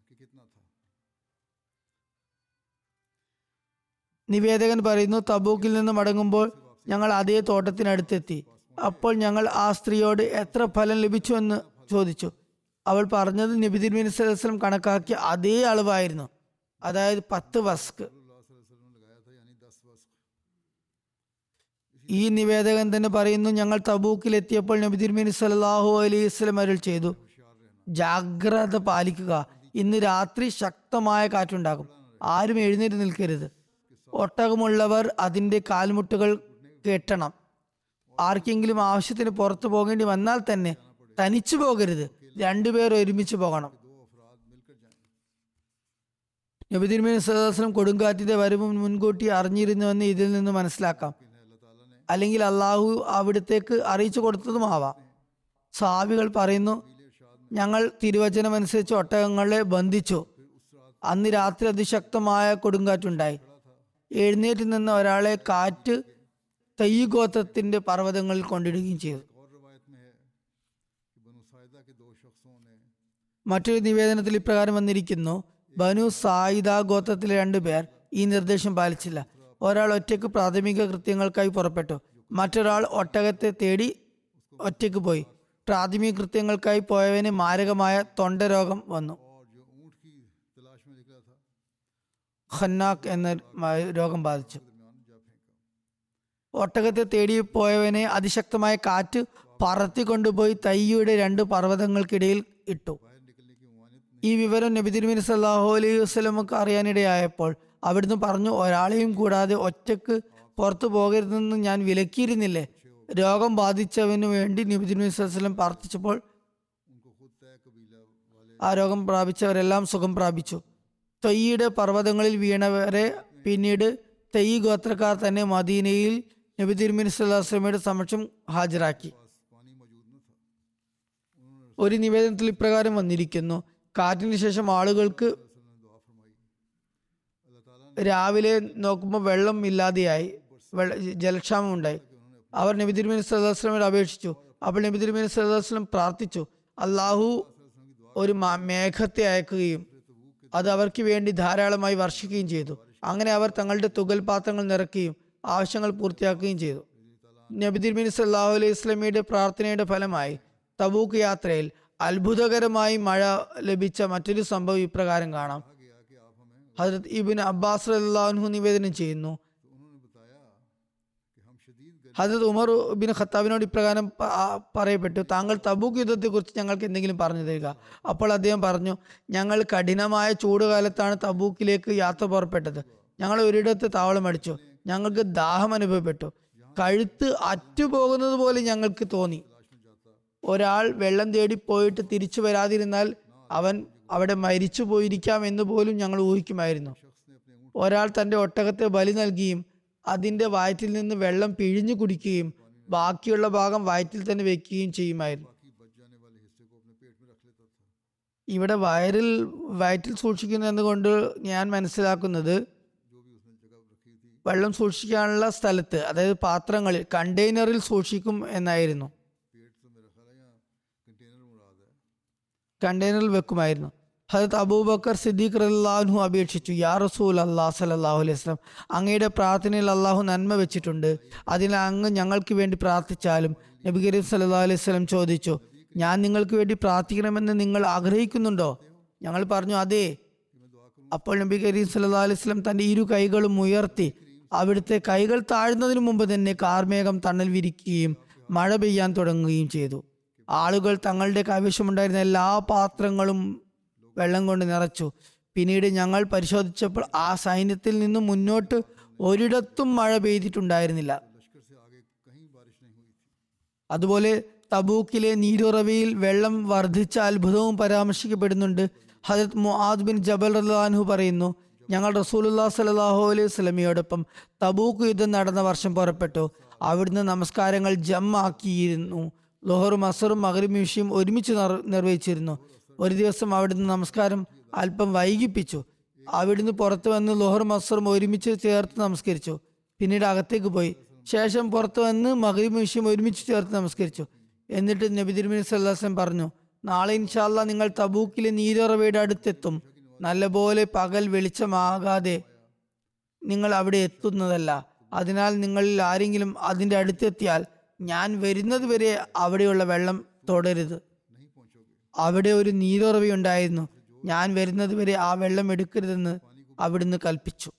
[SPEAKER 2] നിവേദകൻ പറയുന്നു, തബൂക്കിൽ നിന്ന് മടങ്ങുമ്പോൾ ഞങ്ങൾ അതേ തോട്ടത്തിനടുത്തെത്തി. അപ്പോൾ ഞങ്ങൾ ആ സ്ത്രീയോട് എത്ര ഫലം ലഭിച്ചു എന്ന് ചോദിച്ചു. അവൾ പറഞ്ഞത് നബി തിരുമേനി സല്ലല്ലാഹു അലൈഹി വസല്ലം കണക്കാക്കിയ അതേ അളവായിരുന്നു, അതായത് പത്ത് വസ്ക്. ഈ നിവേദകൻ തന്നെ പറയുന്നു, ഞങ്ങൾ തബൂക്കിൽ എത്തിയപ്പോൾ നബി തിരുമേനി സല്ലല്ലാഹു അലൈഹി വസല്ലം അരുൾ ചെയ്തു, ജാഗ്രത പാലിക്കുക, ഇന്ന് രാത്രി ശക്തമായ കാറ്റുണ്ടാകും, ആരും എഴുന്നേറ്റ് നിൽക്കരുത്. ഒട്ടകമുള്ളവർ അതിന്റെ കാൽമുട്ടുകൾ കെട്ടണം. ആർക്കെങ്കിലും ആവശ്യത്തിന് പുറത്തു പോകേണ്ടി വന്നാൽ തന്നെ തനിച്ചു പോകരുത്, രണ്ടുപേർ ഒരുമിച്ച് പോകണം. നബി തിരുമേനി സല്ലല്ലാഹു അലൈഹി വസല്ലം കൊടുങ്കാറ്റിന്റെ വരവ് മുൻകൂട്ടി അറിഞ്ഞിരുന്നുവെന്ന് ഇതിൽ നിന്ന് മനസ്സിലാക്കാം. അല്ലെങ്കിൽ അള്ളാഹു അവിടത്തേക്ക് അറിയിച്ചു കൊടുത്തതുമാവാം. സഹാബികൾ പറയുന്നു, ഞങ്ങൾ തിരുവചനം അനുസരിച്ച് ഒട്ടകങ്ങളെ ബന്ധിച്ചു. അന്ന് രാത്രി അതിശക്തമായ കൊടുങ്കാറ്റുണ്ടായി. എഴുന്നേറ്റ് നിന്ന് ഒരാളെ കാറ്റ് തയ്യ് ഗോത്രത്തിന്റെ പർവ്വതങ്ങളിൽ കൊണ്ടിടുകയും ചെയ്തു. മറ്റൊരു നിവേദനത്തിൽ ഇപ്രകാരം വന്നിരിക്കുന്നു, ബനു സായിദ ഗോത്രത്തിലെ രണ്ടുപേർ ഈ നിർദ്ദേശം പാലിച്ചില്ല. ഒരാൾ ഒറ്റയ്ക്ക് പ്രാഥമിക കൃത്യങ്ങൾക്കായി പുറപ്പെട്ടു. മറ്റൊരാൾ ഒട്ടകത്തെ തേടി ഒറ്റയ്ക്ക് പോയി. പ്രാഥമിക കൃത്യങ്ങൾക്കായി പോയവന് മാരകമായ തൊണ്ടരോഗം വന്നു. ഖന്നാഖ് എന്ന രോഗം ബാധിച്ചു. ഒട്ടകത്തെ തേടി പോയവനെ അതിശക്തമായ കാറ്റ് പറത്തിക്കൊണ്ടുപോയി തയ്യയുടെ രണ്ട് പർവ്വതങ്ങൾക്കിടയിൽ ഇട്ടു. ഈ വിവരം നബി തിരുമേനി സല്ലല്ലാഹു അലൈഹി വസല്ലമക്ക് അറിയാനിടയായപ്പോൾ അവിടുന്ന് പറഞ്ഞു, ഒരാളെയും കൂടാതെ ഒറ്റക്ക് പുറത്തു പോകരുതെന്ന് ഞാൻ വിലക്കിയിരുന്നില്ലേ? രോഗം ബാധിച്ചവന് വേണ്ടി നബി തിരുമേനി സല്ലല്ലാഹു അലൈഹി വസല്ലം പ്രാർത്ഥിച്ചപ്പോൾ ആ രോഗം പ്രാപിച്ചവരെല്ലാം സുഖം പ്രാപിച്ചു. തയ്യയുടെ പർവ്വതങ്ങളിൽ വീണവരെ പിന്നീട് തയ്യ് ഗോത്രക്കാർ തന്നെ മദീനയിൽ നബി തിരുമേനി സല്ലല്ലാഹു അലൈഹി വസല്ലമയുടെ സമക്ഷം ഹാജരാക്കി. ഒരു നിവേദനത്തിൽ ഇപ്രകാരം വന്നിരിക്കുന്നു: കാറ്റിന് ശേഷം ആളുകൾക്ക് രാവിലെ നോക്കുമ്പോൾ വെള്ളം ഇല്ലാതെയായി, വെള്ള ജലക്ഷാമം ഉണ്ടായി. അവർ നബി തിരുമേനി സല്ലല്ലാഹു അലൈഹി വസല്ലമയോട് അപേക്ഷിച്ചു. അപ്പോൾ നബി തിരുമേനി സല്ലല്ലാഹു അലൈഹി വസല്ലം പ്രാർത്ഥിച്ചു, അള്ളാഹു ഒരു മേഘത്തെ അയക്കുകയും അത് അവർക്ക് വേണ്ടി ധാരാളമായി വർഷിക്കുകയും ചെയ്തു. അങ്ങനെ അവർ തങ്ങളുടെ തുകൽ പാത്രങ്ങൾ നിറയ്ക്കുകയും ആവശ്യങ്ങൾ പൂർത്തിയാക്കുകയും ചെയ്തു. നബി തിരുമേനി സല്ലല്ലാഹു അലൈഹി വസല്ലമയുടെ പ്രാർത്ഥനയുടെ ഫലമായി തബൂക്ക് യാത്രയിൽ അത്ഭുതകരമായി മഴ ലഭിച്ച മറ്റൊരു സംഭവം ഇപ്രകാരം കാണാം. ഹദ്രത്ത് ഇബ്നു അബ്ബാസ് റളിയല്ലാഹു അൻഹു നിവേദനം ചെയ്യുന്നു, ഹദ്രത്ത് ഉമർ ബിൻ ഖത്താബിനോട് ഇപ്രകാരം പറയപ്പെട്ടു, താങ്കൾ തബൂക്ക് യുദ്ധത്തെ കുറിച്ച് ഞങ്ങൾക്ക് എന്തെങ്കിലും പറഞ്ഞു തരിക. അപ്പോൾ അദ്ദേഹം പറഞ്ഞു, ഞങ്ങൾ കഠിനമായ ചൂടുകാലത്താണ് തബൂക്കിലേക്ക് യാത്ര പുറപ്പെട്ടത്. ഞങ്ങൾ ഒരിടത്ത് താവളം അടിച്ചു. ഞങ്ങൾക്ക് ദാഹം അനുഭവപ്പെട്ടു. കഴുത്ത് അറ്റുപോകുന്നത് പോലെ ഞങ്ങൾക്ക് തോന്നി. ഒരാൾ വെള്ളം തേടി പോയിട്ട് തിരിച്ചു വരാതിരുന്നാൽ അവൻ അവിടെ മരിച്ചു പോയിരിക്കാം എന്ന് പോലും ഞങ്ങൾ ഊഹിക്കുമായിരുന്നു. ഒരാൾ തൻ്റെ ഒട്ടകത്തെ ബലി നൽകുകയും അതിൻ്റെ വയറ്റിൽ നിന്ന് വെള്ളം പിഴിഞ്ഞു കുടിക്കുകയും ബാക്കിയുള്ള ഭാഗം വയറ്റിൽ തന്നെ വെക്കുകയും ചെയ്യുമായിരുന്നു. ഇവിടെ വയറിൽ വയറ്റിൽ സൂക്ഷിക്കുന്നു എന്നുകൊണ്ട് ഞാൻ മനസ്സിലാക്കുന്നത് വെള്ളം സൂക്ഷിക്കാനുള്ള സ്ഥലത്ത്, അതായത് പാത്രങ്ങളിൽ, കണ്ടെയ്നറിൽ സൂക്ഷിക്കും എന്നായിരുന്നു. കണ്ടെയ്നറിൽ വെക്കുമായിരുന്നു. ഹദരത്ത് അബൂബക്കർ സിദ്ദീഖ് റളിയല്ലാഹു അൻഹു അപേക്ഷിച്ചു, യാ റസൂൽ അല്ലാഹ് സല്ലല്ലാഹു അലൈഹി വസല്ലം, അങ്ങയുടെ പ്രാർത്ഥനയിൽ അള്ളാഹു നന്മ വെച്ചിട്ടുണ്ട്. അതിനാൽ അങ്ങ് ഞങ്ങൾക്ക് വേണ്ടി പ്രാർത്ഥിച്ചാലും. നബി കരീം സല്ലല്ലാഹു അലൈഹി വസല്ലം ചോദിച്ചു, ഞാൻ നിങ്ങൾക്ക് വേണ്ടി പ്രാർത്ഥിക്കണമെന്ന് നിങ്ങൾ ആഗ്രഹിക്കുന്നുണ്ടോ? ഞങ്ങൾ പറഞ്ഞു, അതെ. അപ്പോൾ നബി കരീം സല്ലല്ലാഹു അലൈഹി വസല്ലം തന്റെ ഇരു കൈകളും ഉയർത്തി അവിടുത്തെ കൈകൾ താഴ്ന്നതിന് മുമ്പ് തന്നെ കാർമേഘം തണൽ വിരിക്കുകയും മഴ പെയ്യാൻ തുടങ്ങുകയും ചെയ്തു. ആളുകൾ തങ്ങളുടെ കൈവശമുണ്ടായിരുന്ന എല്ലാ പാത്രങ്ങളും വെള്ളം കൊണ്ട് നിറച്ചു. പിന്നീട് ഞങ്ങൾ പരിശോധിച്ചപ്പോൾ ആ സൈന്യത്തിൽ നിന്നും മുന്നോട്ട് ഒരിടത്തും മഴ പെയ്തിട്ടുണ്ടായിരുന്നില്ല. അതുപോലെ തബൂക്കിലെ നീരുറവയിൽ വെള്ളം വർദ്ധിച്ച അത്ഭുതവും പരാമർശിക്കപ്പെടുന്നുണ്ട്. ഹദരത്ത് മുആദ് ബിൻ ജബൽ റളിയല്ലാഹു അൻഹു പറയുന്നു, ഞങ്ങൾ റസൂലുള്ളാഹി സ്വല്ലല്ലാഹു അലൈഹി വസല്ലമയോടൊപ്പം തബൂക്ക് യുദ്ധം നടന്ന വർഷം പുറപ്പെട്ടു. അവിടുന്ന് നമസ്കാരങ്ങൾ ജമ്മാക്കിയിരുന്നു. ളുഹറും അസറും മഗ്രിബും ഇശയും ഒരുമിച്ച് നിർവഹിച്ചിരുന്നു. ഒരു ദിവസം അവിടുന്ന് നമസ്കാരം അല്പം വൈകിപ്പിച്ചു. അവിടുന്ന് പുറത്തു വന്ന് ളുഹറും അസറും ഒരുമിച്ച് ചേർത്ത് നമസ്കരിച്ചു. പിന്നീട് അകത്തേക്ക് പോയി. ശേഷം പുറത്തു വന്ന് മഗ്രിബും ഇശയും ഒരുമിച്ച് ചേർത്ത് നമസ്കരിച്ചു. എന്നിട്ട് നബി തിരുമേനി സല്ലല്ലാഹു അലൈഹി വസല്ലം പറഞ്ഞു, നാളെ ഇൻഷാ അല്ലാഹ് നിങ്ങൾ തബൂക്കിലെ നീരുറവയുടെ അടുത്തെത്തും. നല്ലപോലെ പകൽ വെളിച്ചമാകാതെ നിങ്ങൾ അവിടെ എത്തുന്നതല്ല. അതിനാൽ നിങ്ങളിൽ ആരെങ്കിലും അതിൻ്റെ അടുത്തെത്തിയാൽ ഞാൻ വരുന്നത് വരെ അവിടെയുള്ള വെള്ളം തൊടരുത്. അവിടെ ഒരു നീരുറവയുണ്ടായിരുന്നു. ഞാൻ വരുന്നത് വരെ ആ വെള്ളം എടുക്കരുതെന്ന് അവിടുന്ന് കൽപ്പിച്ചു.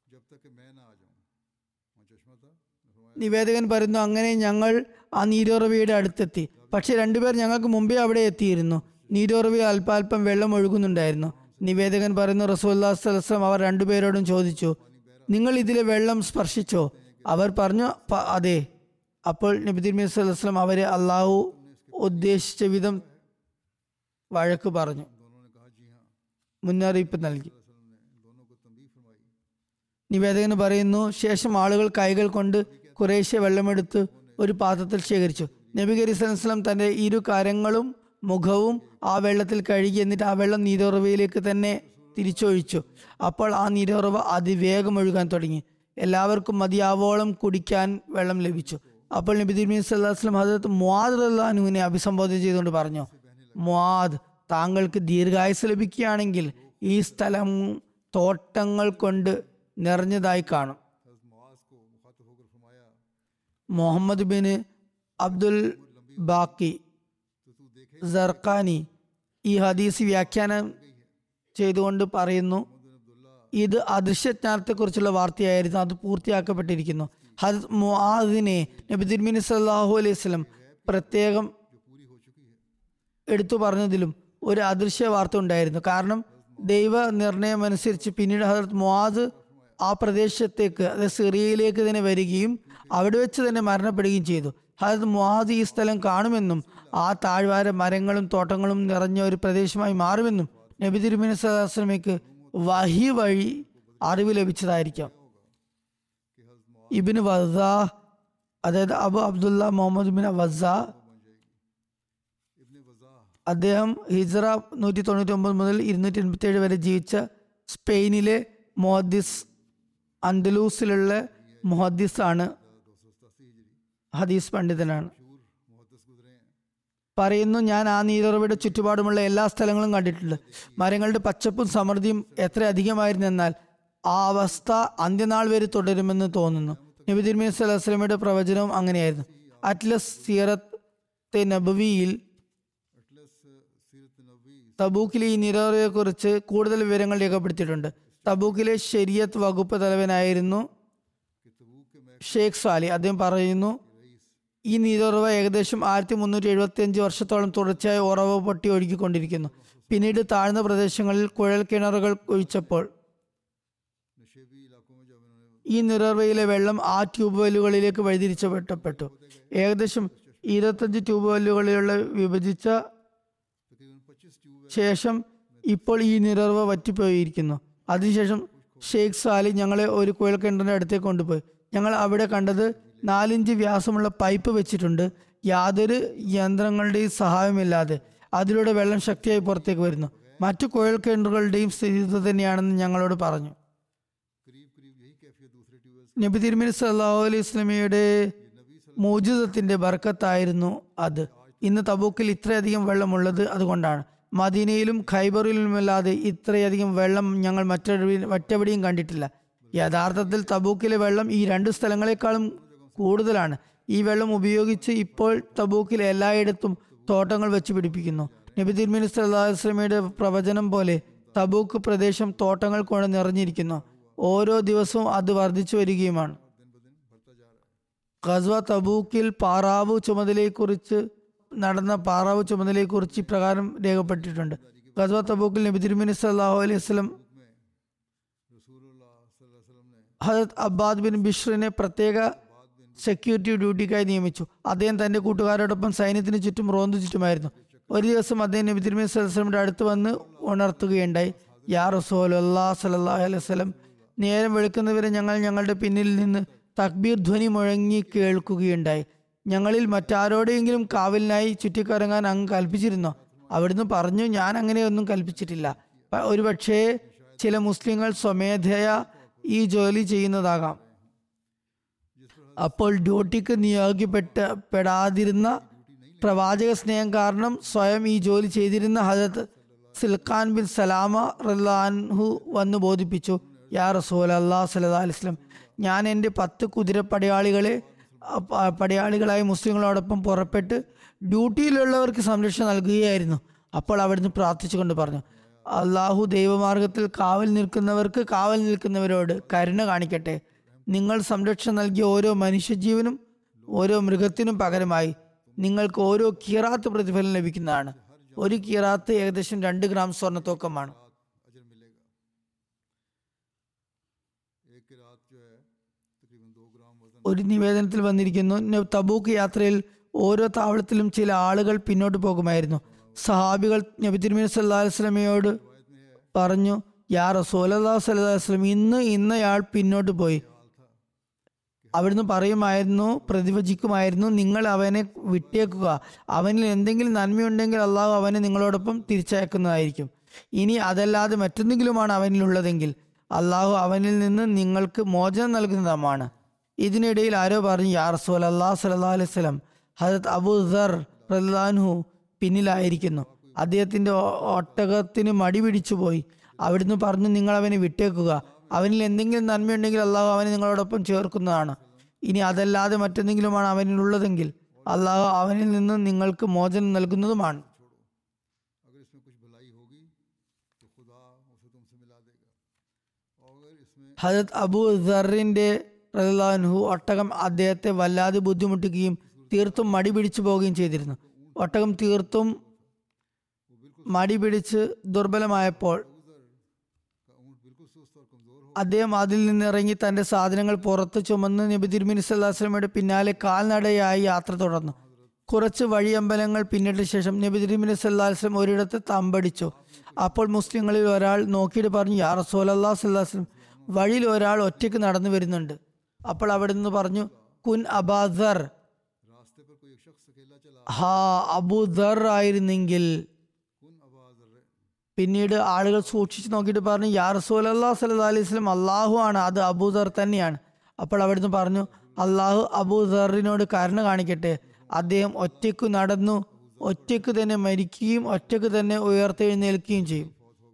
[SPEAKER 2] നിവേദകൻ പറയുന്നു, അങ്ങനെ ഞങ്ങൾ ആ നീരുറവയുടെ അടുത്തെത്തി. പക്ഷെ രണ്ടുപേർ ഞങ്ങൾക്ക് മുമ്പേ അവിടെ എത്തിയിരുന്നു. നീരുറവയിൽ അല്പാൽപ്പം വെള്ളം ഒഴുകുന്നുണ്ടായിരുന്നു. നിവേദകൻ പറയുന്നു, റസൂലുള്ളാഹി സ്വല്ലല്ലാഹു അലൈഹി വസല്ലം അവർ രണ്ടുപേരോടും ചോദിച്ചു, നിങ്ങൾ ഇതിലെ വെള്ളം സ്പർശിച്ചോ? അവർ പറഞ്ഞു, അതെ. അപ്പോൾ നബി തിരുമേനി സല്ലല്ലാഹു അലൈഹി വസല്ലം അവരെ അള്ളാഹു ഉദ്ദേശിച്ച വിധം വഴക്ക് പറഞ്ഞു, മുന്നറിയിപ്പ് നൽകി. നിവേദകന് പറയുന്നു, ശേഷം ആളുകൾ കൈകൾ കൊണ്ട് കുറേശ്ശെ വെള്ളമെടുത്ത് ഒരു പാത്രത്തിൽ ശേഖരിച്ചു. നബി കരീം സല്ലല്ലാഹു അലൈഹി വസല്ലം തന്റെ ഇരു കരങ്ങളും മുഖവും ആ വെള്ളത്തിൽ കഴുകി. എന്നിട്ട് ആ വെള്ളം നീരുറവയിലേക്ക് തന്നെ തിരിച്ചൊഴിച്ചു. അപ്പോൾ ആ നീരുറവ അതിവേഗം ഒഴുകാൻ തുടങ്ങി. എല്ലാവർക്കും മതിയാവോളം കുടിക്കാൻ വെള്ളം ലഭിച്ചു. അപ്പോൾ നബി തിരുമേനി സല്ലല്ലാഹു അലൈഹി വസല്ലം ഹദരത്ത് മുആദ് റളിയല്ലാഹു അൻഹുവിനെ അഭിസംബോധന ചെയ്തുകൊണ്ട് പറഞ്ഞു, മുആദ്, താങ്കൾക്ക് ദീർഘായുസ് ലഭിക്കുകയാണെങ്കിൽ ഈ സ്ഥലം തോട്ടങ്ങൾ കൊണ്ട് നിറഞ്ഞതായി കാണും. മുഹമ്മദ് ബിൻ അബ്ദുൽ ബാക്കി സർഖാനി ഈ ഹദീസ് വ്യാഖ്യാനം ചെയ്തുകൊണ്ട് പറയുന്നു, ഇത് അദൃശ്യജ്ഞാനത്തെക്കുറിച്ചുള്ള വാർത്തയായിരുന്നു. അത് പൂർത്തിയാക്കപ്പെട്ടിരിക്കുന്നു. ഹദരത്ത് മുആദിനെ നബി തിരുമേനി സല്ലല്ലാഹു അലൈഹി വസല്ലം പ്രത്യേകം എടുത്തു പറഞ്ഞതിലും ഒരു അദൃശ്യ വാർത്ത ഉണ്ടായിരുന്നു. കാരണം ദൈവ നിർണയം അനുസരിച്ച് പിന്നീട് ഹദരത്ത് മുആദ് ആ പ്രദേശത്തേക്ക്, അതായത് സിറിയയിലേക്ക് തന്നെ വരികയും അവിടെ വെച്ച് തന്നെ മരണപ്പെടുകയും ചെയ്തു. ഹദരത്ത് മുആദ് ഈ സ്ഥലം കാണുമെന്നും ആ താഴ്വാര മരങ്ങളും തോട്ടങ്ങളും നിറഞ്ഞ ഒരു പ്രദേശമായി മാറുമെന്നും നബി തിരുമേനി സല്ലല്ലാഹു അലൈഹി വസല്ലമയ്ക്ക് വഹി വഴി അറിവ് ലഭിച്ചതായിരിക്കാം. ഇബ്നു വസ്സ, അതായത് Abu Abdullah Muhammad bin Wassa, അദ്ദേഹം ഹിജ്റ നൂറ്റി തൊണ്ണൂറ്റി ഒമ്പത് മുതൽ ഇരുന്നൂറ്റി എൺപത്തി ഏഴ് വരെ ജീവിച്ച സ്പെയിനിലെ മുഹദ്ദിസ്, അന്തലൂസിലുള്ള മുഹദ്ദിസ് ആണ്, ഹദീസ് പണ്ഡിതനാണ്. പറയുന്നു, ഞാൻ ആ നീരുറവയുടെ ചുറ്റുപാടുമുള്ള എല്ലാ സ്ഥലങ്ങളും കണ്ടിട്ടുണ്ട്. മരങ്ങളുടെ പച്ചപ്പും സമൃദ്ധിയും എത്ര അധികമായിരുന്നു എന്നാൽ ആ അവസ്ഥ അന്ത്യനാൾ വരെ തുടരുമെന്ന് തോന്നുന്നു. നബി തിരുമേനി സല്ലല്ലാഹു അലൈഹി വസല്ലമയുടെ പ്രവചനവും അങ്ങനെയായിരുന്നു. അറ്റ്ലസ് സീറത്തെ നബവിയിൽ തബൂക്കിലെ ഈ നിരവധിയെ കുറിച്ച് കൂടുതൽ വിവരങ്ങൾ രേഖപ്പെടുത്തിയിട്ടുണ്ട്. തബൂക്കിലെ ശരിയത്ത് വകുപ്പ് തലവനായിരുന്നു ഷെയ്ഖ് സാലി. അദ്ദേഹം പറയുന്നു, ഈ നീരുറവ ഏകദേശം ആയിരത്തി മുന്നൂറ്റി എഴുപത്തി അഞ്ച് വർഷത്തോളം തുടർച്ചയായി ഉറവ പൊട്ടി ഒഴുകിക്കൊണ്ടിരിക്കുന്നു. പിന്നീട് താഴ്ന്ന പ്രദേശങ്ങളിൽ കുഴൽ കിണറുകൾ ഒഴിച്ചപ്പോൾ ഈ നിറവയിലെ വെള്ളം ആ ട്യൂബ് വെല്ലുകളിലേക്ക് വഴിതിരിച്ചപ്പെട്ടപ്പെട്ടു. ഏകദേശം ഇരുപത്തഞ്ച് ട്യൂബ് വെല്ലുകളിലുള്ള വിഭജിച്ച ശേഷം ഇപ്പോൾ ഈ നിറവ വറ്റിപ്പോയിരിക്കുന്നു. അതിനുശേഷം ഷെയ്ഖ് സാലി ഞങ്ങളെ ഒരു കുഴൽ കിണറിന്റെ അടുത്തേക്ക് കൊണ്ടുപോയി. ഞങ്ങൾ അവിടെ കണ്ടത് നാലിഞ്ച് വ്യാസമുള്ള പൈപ്പ് വെച്ചിട്ടുണ്ട്. യാതൊരു യന്ത്രങ്ങളുടെയും സഹായമില്ലാതെ അതിലൂടെ വെള്ളം ശക്തിയായി പുറത്തേക്ക് വരുന്നു. മറ്റു കുഴൽ കിണറുകളുടെയും സ്ഥിതി ഇത് തന്നെയാണെന്ന് ഞങ്ങളോട് പറഞ്ഞു. നബി തിരുമേനി സല്ലല്ലാഹു അലൈഹി വസല്ലമയുടെ മോചിതത്തിന്റെ ബർക്കത്തായിരുന്നു അത്. ഇന്ന് തബൂക്കിൽ ഇത്രയധികം വെള്ളമുള്ളത് അതുകൊണ്ടാണ്. മദീനയിലും ഖൈബറിലുമല്ലാതെ ഇത്രയധികം വെള്ളം ഞങ്ങൾ മറ്റെവിടെ മറ്റെവിടെയും കണ്ടിട്ടില്ല. യഥാർത്ഥത്തിൽ തബൂക്കിലെ വെള്ളം ഈ രണ്ട് സ്ഥലങ്ങളെക്കാളും കൂടുതലാണ്. ഈ വെള്ളം ഉപയോഗിച്ച് ഇപ്പോൾ തബൂക്കിൽ എല്ലായിടത്തും തോട്ടങ്ങൾ വെച്ച് പിടിപ്പിക്കുന്നു. നബി തിരുമേനി സല്ലല്ലാഹു അലൈഹി വസല്ലമയുടെ പ്രവചനം പോലെ തബൂക്ക് പ്രദേശം തോട്ടങ്ങൾ കൊണ്ട് നിറഞ്ഞിരിക്കുന്നു. ഓരോ ദിവസവും അത് വർദ്ധിച്ചു വരികയുമാണ്. ഖസ്വ തബൂക്കിൽ പാറാവു ചുമതലയെക്കുറിച്ച് നടന്ന പാറാവു ചുമതലയെക്കുറിച്ച് ഇപ്രകാരം രേഖപ്പെട്ടിട്ടുണ്ട്. ഖസ്വ തബൂക്കിൽ നബി തിരുമേനി സല്ലല്ലാഹു അലൈഹി വസല്ലം ഹദരത്ത് അബ്ബാദ് ബിൻ ബിഷ്റിനെ പ്രത്യേക സെക്യൂരിറ്റി ഡ്യൂട്ടിക്കായി നിയമിച്ചു. അദ്ദേഹം തന്റെ കൂട്ടുകാരോടൊപ്പം സൈന്യത്തിന് ചുറ്റും റോന്തു ചുറ്റുമായിരുന്നു. ഒരു ദിവസം അദ്ദേഹം നബി തിരുമേനി സല്ലല്ലാഹു അലൈഹി വസല്ലമയുടെ അടുത്ത് വന്ന് ഉണർത്തുകയുണ്ടായി. യാ റസൂലല്ലാഹി സ്വല്ലല്ലാഹു അലൈഹി വസല്ലം, നേരം വെളുക്കുന്നവരെ ഞങ്ങൾ ഞങ്ങളുടെ പിന്നിൽ നിന്ന് തക്ബീർ ധ്വനി മുഴങ്ങി കേൾക്കുകയുണ്ടായി. ഞങ്ങളിൽ മറ്റാരോടെങ്കിലും കാവലിനായി ചുറ്റിക്കറങ്ങാൻ അങ്ങ് കൽപ്പിച്ചിരുന്നോ? അവിടുന്ന് പറഞ്ഞു, ഞാൻ അങ്ങനെയൊന്നും കൽപ്പിച്ചിട്ടില്ല. ഒരുപക്ഷേ ചില മുസ്ലിങ്ങൾ സ്വമേധയാ ഈ ജോലി ചെയ്യുന്നതാകാം. അപ്പോൾ ഡ്യൂട്ടിക്ക് നിയോഗിക്കപ്പെട്ട പെടാതിരുന്ന പ്രവാചക സ്നേഹം കാരണം സ്വയം ഈ ജോലി ചെയ്തിരുന്ന ഹദരത്ത് സിൽഖാൻ ബിൻ സലാമ റളിയല്ലാഹു അൻഹു വന്ന് ബോധിപ്പിച്ചു, യാ റസൂലല്ലാഹി സ്വല്ലല്ലാഹു അലൈഹി വസല്ലം, ഞാൻ എൻ്റെ പത്ത് കുതിര പടയാളികളെ പടയാളികളായി മുസ്ലിങ്ങളോടൊപ്പം പുറപ്പെട്ട് ഡ്യൂട്ടിയിലുള്ളവർക്ക് സംരക്ഷണം നൽകുകയായിരുന്നു. അപ്പോൾ അവിടുന്ന് പ്രാർത്ഥിച്ചുകൊണ്ട് പറഞ്ഞു, അള്ളാഹു ദൈവമാർഗത്തിൽ കാവൽ നിൽക്കുന്നവർക്ക് കാവൽ നിൽക്കുന്നവരോട് കരുണ കാണിക്കട്ടെ. നിങ്ങൾ സംരക്ഷണം നൽകിയ ഓരോ മനുഷ്യജീവനും ഓരോ മൃഗത്തിനും പകരമായി നിങ്ങൾക്ക് ഓരോ കീറാത്ത് പ്രതിഫലം ലഭിക്കുന്നതാണ്. ഒരു കീറാത്ത് ഏകദേശം രണ്ട് ഗ്രാം സ്വർണ്ണത്തൂക്കമാണ്. ഒരു നിവേദനത്തിൽ വന്നിരിക്കുന്നു, തബൂക്ക് യാത്രയിൽ ഓരോ താവളത്തിലും ചില ആളുകൾ പിന്നോട്ട് പോകുമായിരുന്നു. സഹാബികൾ നബി തിരുമേനി സല്ലല്ലാഹു അലൈഹി വസല്ലമയോട് പറഞ്ഞു, യാ റസൂലല്ലാഹി സ്വല്ലല്ലാഹു അലൈഹി വസല്ലം, ഇന്ന് ഇന്നയാൾ പിന്നോട്ട് പോയി. അവിടുന്ന് പറയുമായിരുന്നു, പ്രതിവചിക്കുമായിരുന്നു, നിങ്ങൾ അവനെ വിട്ടേക്കുക. അവനിൽ എന്തെങ്കിലും നന്മയുണ്ടെങ്കിൽ അള്ളാഹു അവനെ നിങ്ങളോടൊപ്പം തിരിച്ചയക്കുന്നതായിരിക്കും. ഇനി അതല്ലാതെ മറ്റെന്തെങ്കിലുമാണ് അവനിലുള്ളതെങ്കിൽ അള്ളാഹു അവനിൽ നിന്ന് നിങ്ങൾക്ക് മോചനം നൽകുന്നതുമാണ്. ഇതിനിടയിൽ ആരോ പറഞ്ഞു, യാ റസൂലല്ലാഹി സ്വല്ലല്ലാഹു അലൈഹി വസല്ലം, ഹദരത്ത് അബൂ ദർ റളിയല്ലാഹു അൻഹു പിന്നിലായിരിക്കുന്നു. അദ്ദേഹത്തിന്റെ ഒട്ടകത്തിന് മടി പിടിച്ചുപോയി. അവിടുന്ന് പറഞ്ഞു, നിങ്ങൾ അവനെ വിട്ടേക്കുക. അവനിൽ എന്തെങ്കിലും നന്മയുണ്ടെങ്കിൽ അള്ളാഹു അവനെ നിങ്ങളോടൊപ്പം ചേർക്കുന്നതാണ്. ഇനി അതല്ലാതെ മറ്റെന്തെങ്കിലുമാണ് അവനിലുള്ളതെങ്കിൽ അള്ളാഹു അവനിൽ നിന്ന് നിങ്ങൾക്ക് മോചനം നൽകുന്നതുമാണ്. ഹദരത്ത് അബൂ ദർറിന്റെ റളിയല്ലാഹു അൻഹു ഒട്ടകം അദ്ദേഹത്തെ വല്ലാതെ ബുദ്ധിമുട്ടുകയും തീർത്തും മടി പിടിച്ചു പോവുകയും ചെയ്തിരുന്നു. ഒട്ടകം തീർത്തും മടി പിടിച്ച് ദുർബലമായപ്പോൾ അദ്ദേഹം അതിൽ നിന്നിറങ്ങി തന്റെ സാധനങ്ങൾ പുറത്ത് ചുമന്ന് നബി തിരുമേനി സല്ലല്ലാഹു അലൈഹി വസല്ലമയുടെ പിന്നാലെ കാൽനടയായി യാത്ര തുടർന്നു. കുറച്ച് വഴിയമ്പലങ്ങൾ പിന്നിട്ട ശേഷം നബി തിരുമേനി സല്ലല്ലാഹു അലൈഹി വസല്ലം ഒരിടത്ത് തമ്പടിച്ചു. അപ്പോൾ മുസ്ലിങ്ങളിൽ ഒരാൾ നോക്കിയിട്ട് പറഞ്ഞു, യാ റസൂലല്ലാഹി സ്വല്ലല്ലാഹു അലൈഹി വസല്ലം, വഴിയിൽ ഒരാൾ ഒറ്റയ്ക്ക് നടന്നു വരുന്നുണ്ട്. അപ്പോൾ അവിടെ നിന്ന് പറഞ്ഞു, കുൻ അബാദർ, ഹാ അബൂദർ ആയിരുന്നെങ്കിൽ. പിന്നീട് ആളുകൾ സൂക്ഷിച്ചു നോക്കിയിട്ട് പറഞ്ഞു, യാ റസൂലല്ലാഹി സ്വല്ലല്ലാഹു അലൈഹി വസല്ലം, അള്ളാഹു ആണ്, അത് അബൂദർ തന്നെയാണ്. അപ്പോൾ അവിടുന്ന് പറഞ്ഞു, അള്ളാഹു അബൂദറിനോട് കരുണ കാണിക്കട്ടെ, അദ്ദേഹം ഒറ്റയ്ക്ക് നടന്നു, ഒറ്റയ്ക്ക് തന്നെ മരിക്കുകയും ഒറ്റയ്ക്ക് തന്നെ ഉയർത്തെഴുന്നേൽക്കുകയും ചെയ്യും.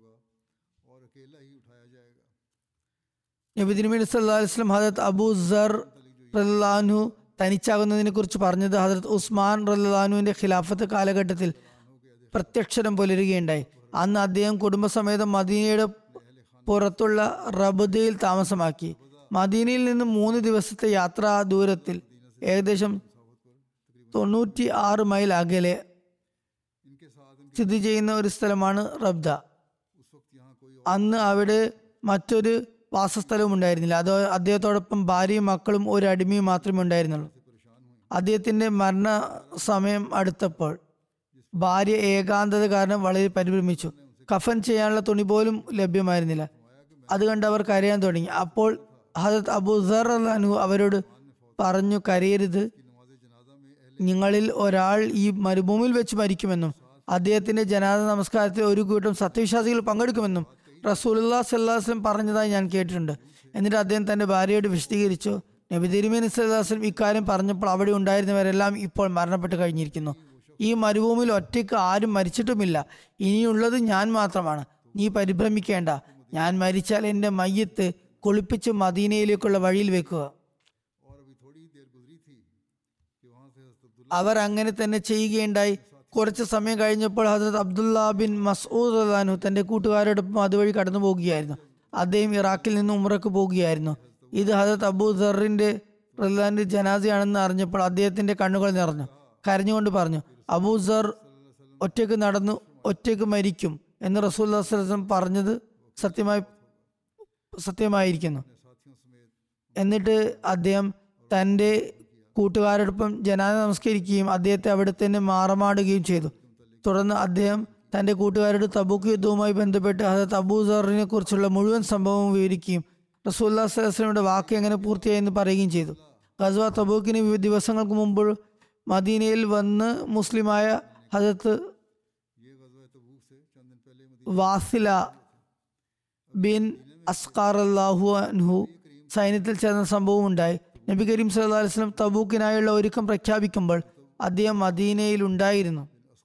[SPEAKER 2] നബി തിരുമേനി സല്ലല്ലാഹു അലൈഹി വസല്ലം ഹദരത്ത് അബൂ സർ റളിയല്ലാഹു അൻഹു തനിച്ചാകുന്നതിനെ കുറിച്ച് പറഞ്ഞത് ഹദരത്ത് ഉസ്മാൻ റളിയല്ലാഹു അൻഹുവിന്റെ ഖിലാഫത്ത് കാലഘട്ടത്തിൽ പ്രത്യക്ഷരം പുലരുകയുണ്ടായി. അന്ന് അദ്ദേഹം കുടുംബസമേതം മദീനയുടെ പുറത്തുള്ള റബദയിൽ താമസമാക്കി. മദീനയിൽ നിന്ന് മൂന്ന് ദിവസത്തെ യാത്രാ ദൂരത്തിൽ ഏകദേശം തൊണ്ണൂറ്റി ആറ് മൈൽ അകലെ സ്ഥിതി ചെയ്യുന്ന ഒരു സ്ഥലമാണ് റബ്ദ. അന്ന് അവിടെ മറ്റൊരു വാസസ്ഥലവും ഉണ്ടായിരുന്നില്ല. അത് അദ്ദേഹത്തോടൊപ്പം ഭാര്യയും മക്കളും ഒരു അടിമയും മാത്രമേ ഉണ്ടായിരുന്നുള്ളൂ. അദ്ദേഹത്തിന്റെ മരണ സമയം അടുത്തപ്പോൾ ഭാര്യ ഏകാന്തത കാരണം വളരെ പരിഭ്രമിച്ചു. കഫൻ ചെയ്യാനുള്ള തുണി പോലും ലഭ്യമായിരുന്നില്ല. അത് കണ്ട് അവർ കരയാൻ തുടങ്ങി. അപ്പോൾ ഹദരത്ത് അബൂ സർ റളിയല്ലാഹു അൻഹു അവരോട് പറഞ്ഞു, കരയരുത്, നിങ്ങളിൽ ഒരാൾ ഈ മരുഭൂമിയിൽ വെച്ച് മരിക്കുമെന്നും അദ്ദേഹത്തിന്റെ ജനാദ നമസ്കാരത്തിൽ ഒരു കൂട്ടം സത്യവിശ്വാസികൾ പങ്കെടുക്കുമെന്നും റസൂലുള്ളാഹി സ്വല്ലല്ലാഹു അലൈഹി വസല്ലം പറഞ്ഞതായി ഞാൻ കേട്ടിട്ടുണ്ട്. എന്നിട്ട് അദ്ദേഹം തന്റെ ഭാര്യയോട് വിശദീകരിച്ചു. നബി തിരുമേനി സല്ലല്ലാഹു അലൈഹി വസല്ലം ഇക്കാര്യം പറഞ്ഞപ്പോൾ അവിടെ ഉണ്ടായിരുന്നവരെല്ലാം ഇപ്പോൾ മരണപ്പെട്ട് കഴിഞ്ഞിരിക്കുന്നു. ഈ മരുഭൂമിയിൽ ഒറ്റയ്ക്ക് ആരും മരിച്ചിട്ടുമില്ല. ഇനിയുള്ളത് ഞാൻ മാത്രമാണ്. നീ പരിഭ്രമിക്കേണ്ട. ഞാൻ മരിച്ചാൽ എന്റെ മയ്യത്ത് കുളിപ്പിച്ച് മദീനയിലേക്കുള്ള വഴിയിൽ വെക്കുക. അവർ അങ്ങനെ തന്നെ ചെയ്യുകയുണ്ടായി. കുറച്ച് സമയം കഴിഞ്ഞപ്പോൾ ഹദരത്ത് അബ്ദുല്ല ബിൻ മസ്ഊദ് റളിയല്ലാഹു അൻഹു തന്റെ കൂട്ടുകാരോടൊപ്പം അതുവഴി കടന്നു പോകുകയായിരുന്നു. അദ്ദേഹം ഇറാഖിൽ നിന്ന് ഉംറക്ക് പോകുകയായിരുന്നു. ഇത് ഹദരത്ത് അബൂ ദറിന്റെ റളിയല്ലാഹു അൻഹു ജനാസയാണെന്ന് അറിഞ്ഞപ്പോൾ അദ്ദേഹത്തിന്റെ കണ്ണുകൾ നിറഞ്ഞു. കരഞ്ഞുകൊണ്ട് പറഞ്ഞു, അബൂ സർ ഒറ്റയ്ക്ക് നടന്നു ഒറ്റയ്ക്ക് മരിക്കും എന്ന് റസൂലുള്ളാഹി സ്വല്ലല്ലാഹു അലൈഹി വസല്ലം പറഞ്ഞത് സത്യമായി സത്യമായിരിക്കുന്നു. എന്നിട്ട് അദ്ദേഹം തൻ്റെ കൂട്ടുകാരോടൊപ്പം ജനാസ നമസ്കരിക്കുകയും അദ്ദേഹത്തെ അവിടെ തന്നെ മാറമാടുകയും ചെയ്തു. തുടർന്ന് അദ്ദേഹം തൻ്റെ കൂട്ടുകാരുടെ തബൂക്ക് യുദ്ധവുമായി ബന്ധപ്പെട്ട് ഹദരത്ത് അബൂ സറിനെ കുറിച്ചുള്ള മുഴുവൻ സംഭവവും വിവരിക്കുകയും റസൂലുള്ളാഹി സ്വല്ലല്ലാഹു അലൈഹി വസല്ലമയുടെ വാക്ക് എങ്ങനെ പൂർത്തിയായി എന്ന് പറയുകയും ചെയ്തു. ഗസ്വ തബൂക്കിന് ദിവസങ്ങൾക്ക് മുമ്പ് മദീനയിൽ വന്ന് മുസ്ലിമായ ഹദരത്ത് വാസില ബിൻ അസ്ഖാർ റളിയല്ലാഹു അൻഹു സൈന്യത്തിൽ ചേർന്ന സംഭവം ഉണ്ടായി. നബി കരീം സല്ലല്ലാഹു അലൈഹി വസല്ലം തബൂക്കിനായുള്ള ഒരുക്കം പ്രഖ്യാപിക്കുമ്പോൾ അദ്ദേഹം മദീനയിൽ ഉണ്ടായിരുന്നു.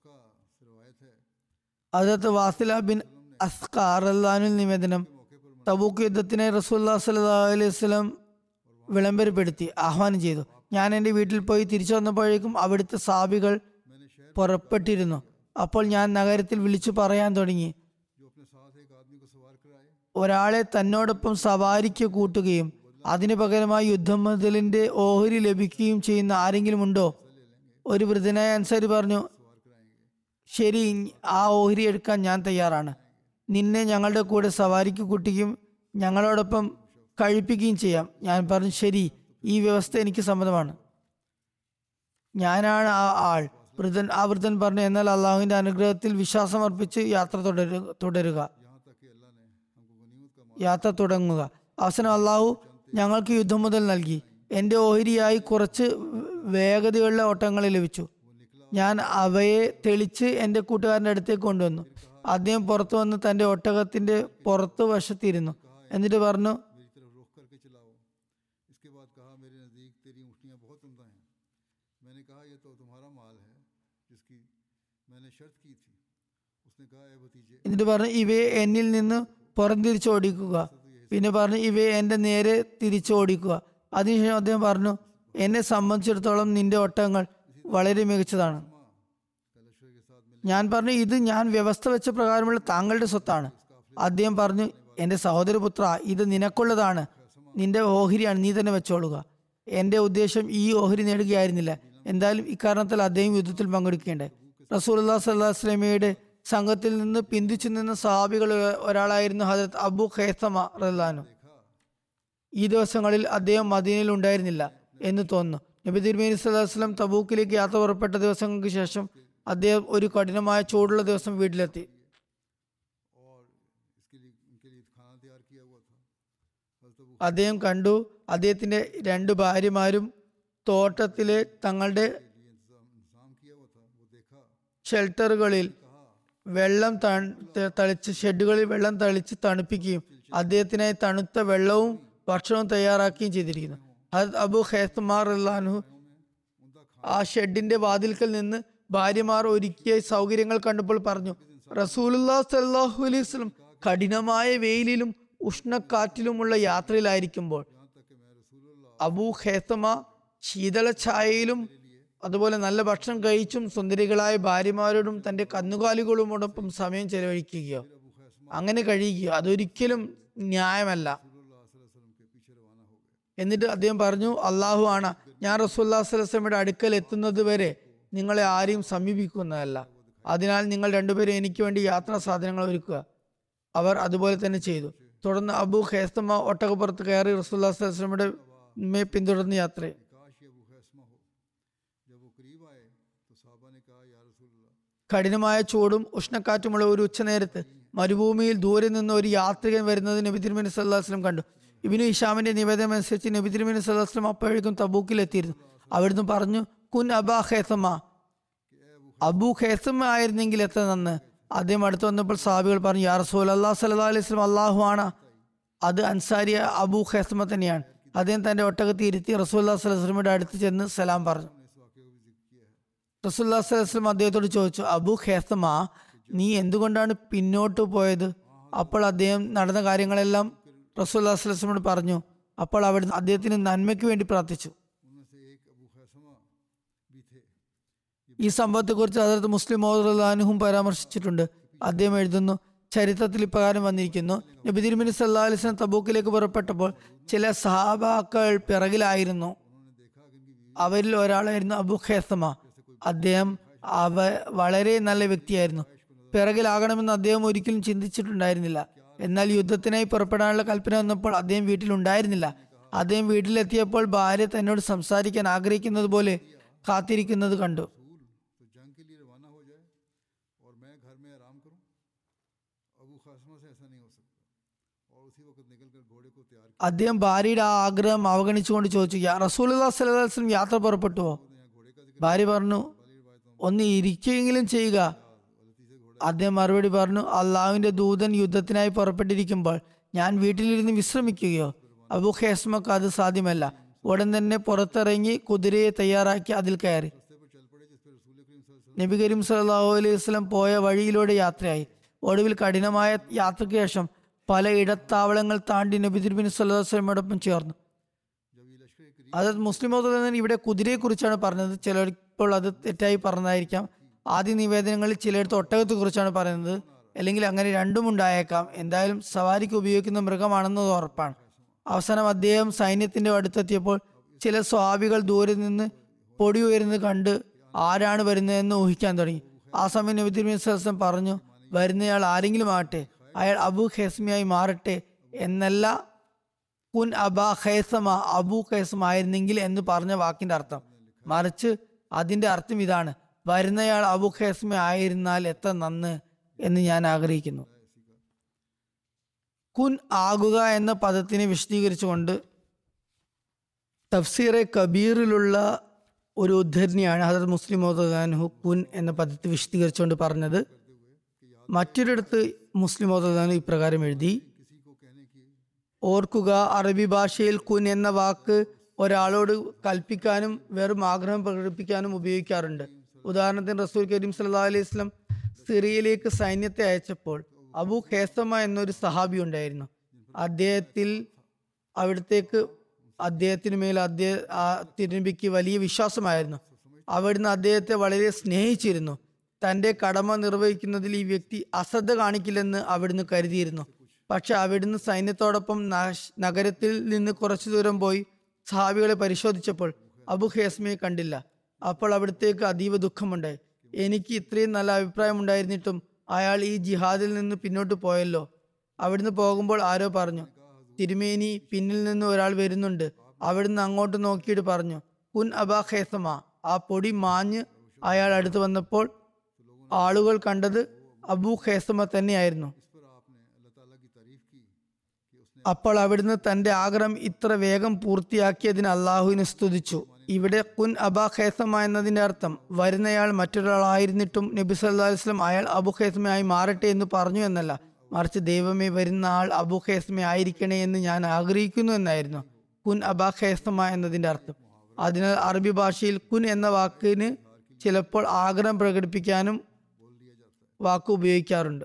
[SPEAKER 2] ഹദരത്ത് വാസില ബിൻ അസ്ഖാർ റളിയല്ലാഹു അൻഹു നിവേദനം, തബൂക്ക് യുദ്ധത്തിനെ റസൂലുള്ളാഹി സ്വല്ലല്ലാഹു അലൈഹി വസല്ലം വിളംബരപ്പെടുത്തി ആഹ്വാനം ചെയ്തു. ഞാൻ എൻ്റെ വീട്ടിൽ പോയി തിരിച്ചു വന്നപ്പോഴേക്കും അവിടുത്തെ സാബികൾ പുറപ്പെട്ടിരുന്നു. അപ്പോൾ ഞാൻ നഗരത്തിൽ വിളിച്ചു പറയാൻ തുടങ്ങി, ഒരാളെ തന്നോടൊപ്പം സവാരിക്ക് കൂട്ടുകയും അതിനു പകരമായി യുദ്ധം മുതലിന്റെ ഓഹരി ലഭിക്കുകയും ചെയ്യുന്ന ആരെങ്കിലും ഉണ്ടോ? ഒരു വൃദ്ധനായ അൻസാരി പറഞ്ഞു, ശരി, ആ ഓഹരി എടുക്കാൻ ഞാൻ തയ്യാറാണ്. നിന്നെ ഞങ്ങളുടെ കൂടെ സവാരിക്ക് കൂട്ടുകയും ഞങ്ങളോടൊപ്പം കഴിപ്പിക്കുകയും ചെയ്യാം. ഞാൻ പറഞ്ഞു, ശരി, ഈ വ്യവസ്ഥ എനിക്ക് സമ്മതമാണ്. ഞാനാണ് ആ ആൾ. വൃദ്ധൻ ആ വൃദ്ധൻ പറഞ്ഞു, എന്നാൽ അള്ളാഹുവിന്റെ അനുഗ്രഹത്തിൽ വിശ്വാസം അർപ്പിച്ച് യാത്ര തുടരുക തുടരുക യാത്ര തുടങ്ങുക. അവസാനം അള്ളാഹു ഞങ്ങൾക്ക് യുദ്ധം മുതൽ നൽകി. എൻ്റെ ഓഹരിയായി കുറച്ച് വേഗതയുള്ള ഒട്ടകങ്ങളെ ലഭിച്ചു. ഞാൻ അവയെ തെളിച്ച് എൻ്റെ കൂട്ടുകാരൻ്റെ അടുത്തേക്ക് കൊണ്ടുവന്നു. അദ്ദേഹം പുറത്തു വന്ന് തൻ്റെ ഒട്ടകത്തിന്റെ പുറത്തു വശത്തിരുന്നു. എന്നിട്ട് പറഞ്ഞു, എന്നിട്ട് പറഞ്ഞു ഇവയെ എന്നിൽ നിന്ന് പുറംതിരിച്ചോടിക്കുക. പിന്നെ പറഞ്ഞു ഇവയെ എൻ്റെ നേരെ തിരിച്ചോടിക്കുക. അതിനുശേഷം അദ്ദേഹം പറഞ്ഞു, എന്നെ സംബന്ധിച്ചിടത്തോളം നിന്റെ ഒട്ടകങ്ങൾ വളരെ മികച്ചതാണ്. ഞാൻ പറഞ്ഞു, ഇത് ഞാൻ വ്യവസ്ഥ വെച്ച പ്രകാരമുള്ള താങ്കളുടെ സ്വത്താണ്. അദ്ദേഹം പറഞ്ഞു, എൻ്റെ സഹോദരപുത്ര, ഇത് നിനക്കുള്ളതാണ്, നിന്റെ ഓഹരിയാണ്, നീ തന്നെ വെച്ചോളുക. എൻ്റെ ഉദ്ദേശം ഈ ഓഹരി നേടുകയായിരുന്നില്ല. എന്തായാലും ഇക്കാരണത്താൽ അദ്ദേഹം യുദ്ധത്തിൽ പങ്കെടുക്കേണ്ടായി. റസൂലുള്ളാഹി സ്വല്ലല്ലാഹു അലൈഹി വസല്ലമയുടെ സംഘത്തിൽ നിന്ന് പിന്തിച്ചു നിന്ന സഹാബികൾ ഒരാളായിരുന്നു ഹദരത്ത് അബൂ ഖൈസമ റളിയല്ലാഹു അൻഹു. ഈ ദിവസങ്ങളിൽ അദ്ദേഹം മദീനയിൽ ഉണ്ടായിരുന്നില്ല എന്ന് തോന്നുന്നു. നബി തിരുമേനി സല്ലല്ലാഹു അലൈഹി വസല്ലം തബൂക്കിലേക്ക് യാത്ര പുറപ്പെട്ട ദിവസങ്ങൾക്ക് ശേഷം അദ്ദേഹം ഒരു കഠിനമായ ചൂടുള്ള ദിവസം വീട്ടിലെത്തി. അദ്ദേഹം കണ്ടു അദ്ദേഹത്തിന്റെ രണ്ട് ഭാര്യമാരും തോട്ടത്തിലെ തങ്ങളുടെ ഷെൽട്ടറുകളിൽ വെള്ളം തളിച്ച് ഷെഡുകളിൽ വെള്ളം തളിച്ച് തണുപ്പിക്കുകയും അദ്ദേഹത്തിനായി തണുത്ത വെള്ളവും ഭക്ഷണവും തയ്യാറാക്കുകയും ചെയ്തിരിക്കുന്നു. ഹദരത്ത് അബൂ ഖൈസമ റളിയല്ലാഹു അൻഹു ആ ഷെഡിന്റെ വാതിൽക്കൽ നിന്ന് ഭാര്യമാർ ഒരുക്കിയ സൗകര്യങ്ങൾ കണ്ടപ്പോൾ പറഞ്ഞു, റസൂലുള്ളാഹി സ്വല്ലല്ലാഹു അലൈഹി വസല്ലം കഠിനമായ വെയിലിലും ഉഷ്ണക്കാറ്റിലുമുള്ള യാത്രയിലായിരിക്കുമ്പോൾ അബൂ ഖൈസമ ശീതള ഛായയിലും അതുപോലെ നല്ല ഭക്ഷണം കഴിച്ചും സുന്ദരികളായ ഭാര്യമാരോടും തന്റെ കന്നുകാലികളോടൊപ്പം സമയം ചെലവഴിക്കുകയോ അങ്ങനെ കഴിയുകയോ അതൊരിക്കലും ന്യായമല്ല. എന്നിട്ട് അദ്ദേഹം പറഞ്ഞു, അള്ളാഹു ആണ്, ഞാൻ റസൂലുള്ളാഹി സ്വല്ലല്ലാഹു അലൈഹി വസല്ലമയുടെ അടുക്കൽ എത്തുന്നത് വരെ നിങ്ങളെ ആരെയും സമീപിക്കുന്നതല്ല. അതിനാൽ നിങ്ങൾ രണ്ടുപേരും എനിക്ക് വേണ്ടി യാത്രാ സാധനങ്ങൾ ഒരുക്കുക. അവർ അതുപോലെ തന്നെ ചെയ്തു. തുടർന്ന് അബൂ ഖൈസമ ഒട്ടകപ്പുറത്ത് കയറി റസൂലുള്ളാഹി സ്വല്ലല്ലാഹു അലൈഹി വസല്ലമയുടെ പിന്തുടർന്ന് യാത്ര. കഠിനമായ ചൂടും ഉഷ്ണക്കാറ്റുമുള്ള ഒരു ഉച്ചനേരത്ത് മരുഭൂമിയിൽ ദൂരെ നിന്ന് ഒരു യാത്രികൻ വരുന്നത് നബി തിരുമേനി സല്ലല്ലാഹു അലൈഹി വസല്ലം കണ്ടു. ഇബ്നു ഹിഷാമിന്റെ നിവേദനം അനുസരിച്ച് നബി തിരുമേനി സല്ലല്ലാഹു അലൈഹി വസല്ലം അപ്പോഴേക്കും തബൂക്കിൽ എത്തിയിരുന്നു. അവിടുന്ന് പറഞ്ഞു, കുൻ അബാ ഖൈസമ, അബൂ ഖൈസമ ആയിരുന്നെങ്കിൽ എത്ര നന്ന്. അദ്ദേഹം അടുത്ത് വന്നപ്പോൾ സഹാബികൾ പറഞ്ഞു, യാ റസൂലല്ലാഹി സ്വല്ലല്ലാഹു അലൈഹി വസല്ലം, അല്ലാഹു ആണ്, അത് അൻസാരിയ അബൂ ഖൈസമ തന്നെയാണ്. അദ്ദേഹം തന്റെ ഒട്ടകത്തിൽ ഇരുത്തി റസൂലുള്ളാഹി സ്വല്ലല്ലാഹു അലൈഹി വസല്ലമയുടെ അടുത്ത് ചെന്ന് സലാം പറഞ്ഞു. റസൂലുള്ളാഹി സ്വല്ലല്ലാഹു അലൈഹി വസല്ലം അദ്ദേഹത്തോട് ചോദിച്ചു, അബൂ ഖൈസമ, നീ എന്തുകൊണ്ടാണ് പിന്നോട്ട് പോയത്? അപ്പോൾ അദ്ദേഹം നടന്ന കാര്യങ്ങളെല്ലാം റസൂലുള്ളാഹി സ്വല്ലല്ലാഹു അലൈഹി വസല്ലമയോട് പറഞ്ഞു. അപ്പോൾ അവിടുന്ന് അദ്ദേഹത്തിന് നന്മയ്ക്ക് വേണ്ടി പ്രാർത്ഥിച്ചു. ഈ സംഭവത്തെക്കുറിച്ച് ഹദരത്ത് മുസ്ലിം മൗഊദ് റളിയല്ലാഹു അൻഹു പരാമർശിച്ചിട്ടുണ്ട്. അദ്ദേഹം എഴുതുന്നു, ചരിത്രത്തിൽ ഇപ്രകാരം വന്നിരിക്കുന്നു, നബി തിരുമേനി സല്ലല്ലാഹു അലൈഹി വസല്ലം തബൂക്കിലേക്ക് പുറപ്പെട്ടപ്പോൾ ചില സഹാബാക്കൾ പിറകിലായിരുന്നു. അവരിൽ ഒരാളായിരുന്നു അബൂ ഖൈസമ. അദ്ദേഹം അവ വളരെ നല്ല വ്യക്തിയായിരുന്നു. പിറകിലാകണമെന്ന് അദ്ദേഹം ഒരിക്കലും ചിന്തിച്ചിട്ടുണ്ടായിരുന്നില്ല. എന്നാൽ യുദ്ധത്തിനായി പുറപ്പെടാനുള്ള കൽപ്പന വന്നപ്പോൾ അദ്ദേഹം വീട്ടിലുണ്ടായിരുന്നില്ല. അദ്ദേഹം വീട്ടിലെത്തിയപ്പോൾ ഭാര്യ തന്നോട് സംസാരിക്കാൻ ആഗ്രഹിക്കുന്നത് പോലെ കാത്തിരിക്കുന്നത് കണ്ടു. അദ്ദേഹം ഭാര്യയുടെ ആ ആഗ്രഹം അവഗണിച്ചുകൊണ്ട് ചോദിച്ചു, റസൂലുള്ളാഹി സ്വല്ലല്ലാഹു അലൈഹി വസല്ലം യാത്ര പുറപ്പെട്ടുവോ? ഭാര്യ പറഞ്ഞു, ഒന്ന് ഇരിക്കുകയെങ്കിലും ചെയ്യുക. അദ്ദേഹം മറുപടി പറഞ്ഞു, അള്ളാഹുവിന്റെ ദൂതൻ യുദ്ധത്തിനായി പുറപ്പെട്ടിരിക്കുമ്പോൾ ഞാൻ വീട്ടിലിരുന്ന് വിശ്രമിക്കുകയോ? അബൂ ഖൈസമക്ക് അത് സാധ്യമല്ല. ഉടൻ തന്നെ പുറത്തിറങ്ങി കുതിരയെ തയ്യാറാക്കി അതിൽ കയറി നബി കരീം സല്ലല്ലാഹു അലൈഹി വസല്ലം പോയ വഴിയിലൂടെ യാത്രയായി. ഒടുവിൽ കഠിനമായ യാത്രയ്ക്ക് ശേഷം പല ഇടത്താവളങ്ങൾ താണ്ടി നബി തിരുമേനി സല്ലല്ലാഹു അലൈഹി വസല്ലമയോടൊപ്പം ചേർന്നു. അത് മുസ്ലിം മൗഊദ് ഇവിടെ കുതിരയെ കുറിച്ചാണ് പറഞ്ഞത്. ചിലപ്പോൾ അത് തെറ്റായി പറഞ്ഞതായിരിക്കാം. ആദ്യ നിവേദനങ്ങളിൽ ചിലയിടത്ത് ഒട്ടകത്തെ കുറിച്ചാണ് പറയുന്നത്, അല്ലെങ്കിൽ അങ്ങനെ രണ്ടും ഉണ്ടായേക്കാം. എന്തായാലും സവാരിക്ക് ഉപയോഗിക്കുന്ന മൃഗമാണെന്നത് ഉറപ്പാണ്. അവസാനം അദ്ദേഹം സൈന്യത്തിന്റെ അടുത്തെത്തിയപ്പോൾ ചില സ്വഹാബികൾ ദൂരെ നിന്ന് പൊടി ഉയരുന്നത് കണ്ട് ആരാണ് വരുന്നതെന്ന് ഊഹിക്കാൻ തുടങ്ങി. ആ സമയം നബി തിരുമേനി സല്ലല്ലാഹു അലൈഹി വസല്ലം പറഞ്ഞു, വരുന്നയാൾ ആരെങ്കിലും ആകട്ടെ, അയാൾ അബൂ ഖൈസമയായി മാറട്ടെ എന്നല്ല കുൻ അബാ ഖൈസമ, അബൂ ഖൈസമ ആയിരുന്നെങ്കിൽ എന്ന് പറഞ്ഞ വാക്കിന്റെ അർത്ഥം. മറിച്ച് അതിന്റെ അർത്ഥം ഇതാണ്, വരുന്നയാൾ അബൂ ഖൈസമ ആയിരുന്നാൽ എത്ര നന്ന് എന്ന് ഞാൻ ആഗ്രഹിക്കുന്നു. കുൻ ആകുക എന്ന പദത്തിനെ വിശദീകരിച്ചുകൊണ്ട് തഫ്സീറെ കബീറിലുള്ള ഒരു ഉദ്ധരണിയാണ് ഹദരത്ത് മുസ്ലിം മൗഊദ് റളിയല്ലാഹു കുൻ എന്ന പദത്തെ വിശദീകരിച്ചുകൊണ്ട് പറഞ്ഞത്. മറ്റൊരിടത്ത് മുസ്ലിം മൗഊദ് റളിയല്ലാഹു ഇപ്രകാരം എഴുതി, ഓർക്കുക, അറബി ഭാഷയിൽ കുൻ എന്ന വാക്ക് ഒരാളോട് കൽപ്പിക്കാനും വെറും ആഗ്രഹം പ്രകടിപ്പിക്കാനും ഉപയോഗിക്കാറുണ്ട്. ഉദാഹരണത്തിന് റസൂൽ കരീം സല്ലല്ലാഹു അലൈഹി വസല്ലം സിറിയയിലേക്ക് സൈന്യത്തെ അയച്ചപ്പോൾ അബൂ ഖൈസമ എന്നൊരു സഹാബി ഉണ്ടായിരുന്നു. അദ്ദേഹത്തിൽ അവിടത്തേക്ക് അദ്ദേഹത്തിന് മേൽ അദ്ദേഹം ആ തിരുനബിക്ക് വലിയ വിശ്വാസമായിരുന്നു. അവിടുന്ന് അദ്ദേഹത്തെ വളരെ സ്നേഹിച്ചിരുന്നു. തന്റെ കടമ നിർവഹിക്കുന്നതിൽ ഈ വ്യക്തി അശ്രദ്ധ കാണിക്കില്ലെന്ന് അവിടുന്ന് കരുതിയിരുന്നു. പക്ഷെ അവിടുന്ന് സൈന്യത്തോടൊപ്പം നഗരത്തിൽ നിന്ന് കുറച്ചു ദൂരം പോയി സഹാബികളെ പരിശോധിച്ചപ്പോൾ അബൂ ഖൈസമയെ കണ്ടില്ല. അപ്പോൾ അവിടത്തേക്ക് അതീവ ദുഃഖമുണ്ടായി. എനിക്ക് ഇത്രയും നല്ല അഭിപ്രായം ഉണ്ടായിരുന്നിട്ടും അയാൾ ഈ ജിഹാദിൽ നിന്ന് പിന്നോട്ട് പോയല്ലോ. അവിടുന്ന് പോകുമ്പോൾ ആരോ പറഞ്ഞു, തിരുമേനി, പിന്നിൽ നിന്ന് ഒരാൾ വരുന്നുണ്ട്. അവിടുന്ന് അങ്ങോട്ട് നോക്കിയിട്ട് പറഞ്ഞു, കുൻ അബാ ഖേസമ. ആ പൊടി മാഞ്ഞ് അയാൾ അടുത്ത് വന്നപ്പോൾ ആളുകൾ കണ്ടത് അബൂ ഖേസമ തന്നെയായിരുന്നു. അപ്പോൾ അവിടുന്ന് തന്റെ ആഗ്രഹം ഇത്ര വേഗം പൂർത്തിയാക്കിയതിന് അള്ളാഹുവിനെ സ്തുതിച്ചു. ഇവിടെ കുൻ അബാ ഖേസമ എന്നതിന്റെ അർത്ഥം വരുന്നയാൾ മറ്റൊരാളായിരുന്നിട്ടും നബി സല്ലല്ലാഹു അലൈഹി വസല്ലം അയാൾ അബൂ ഖേസമയായി മാറട്ടെ എന്ന് പറഞ്ഞു എന്നല്ല, മറിച്ച് ദൈവമേ, വരുന്ന ആൾ അബൂ ഖേസമ ആയിരിക്കണേ എന്ന് ഞാൻ ആഗ്രഹിക്കുന്നു എന്നായിരുന്നു കുൻ അബാ ഖേസമ എന്നതിന്റെ അർത്ഥം. അതിനാൽ അറബി ഭാഷയിൽ കുൻ എന്ന വാക്കിന് ചിലപ്പോൾ ആഗ്രഹം പ്രകടിപ്പിക്കാനും വാക്ക് ഉപയോഗിക്കാറുണ്ട്.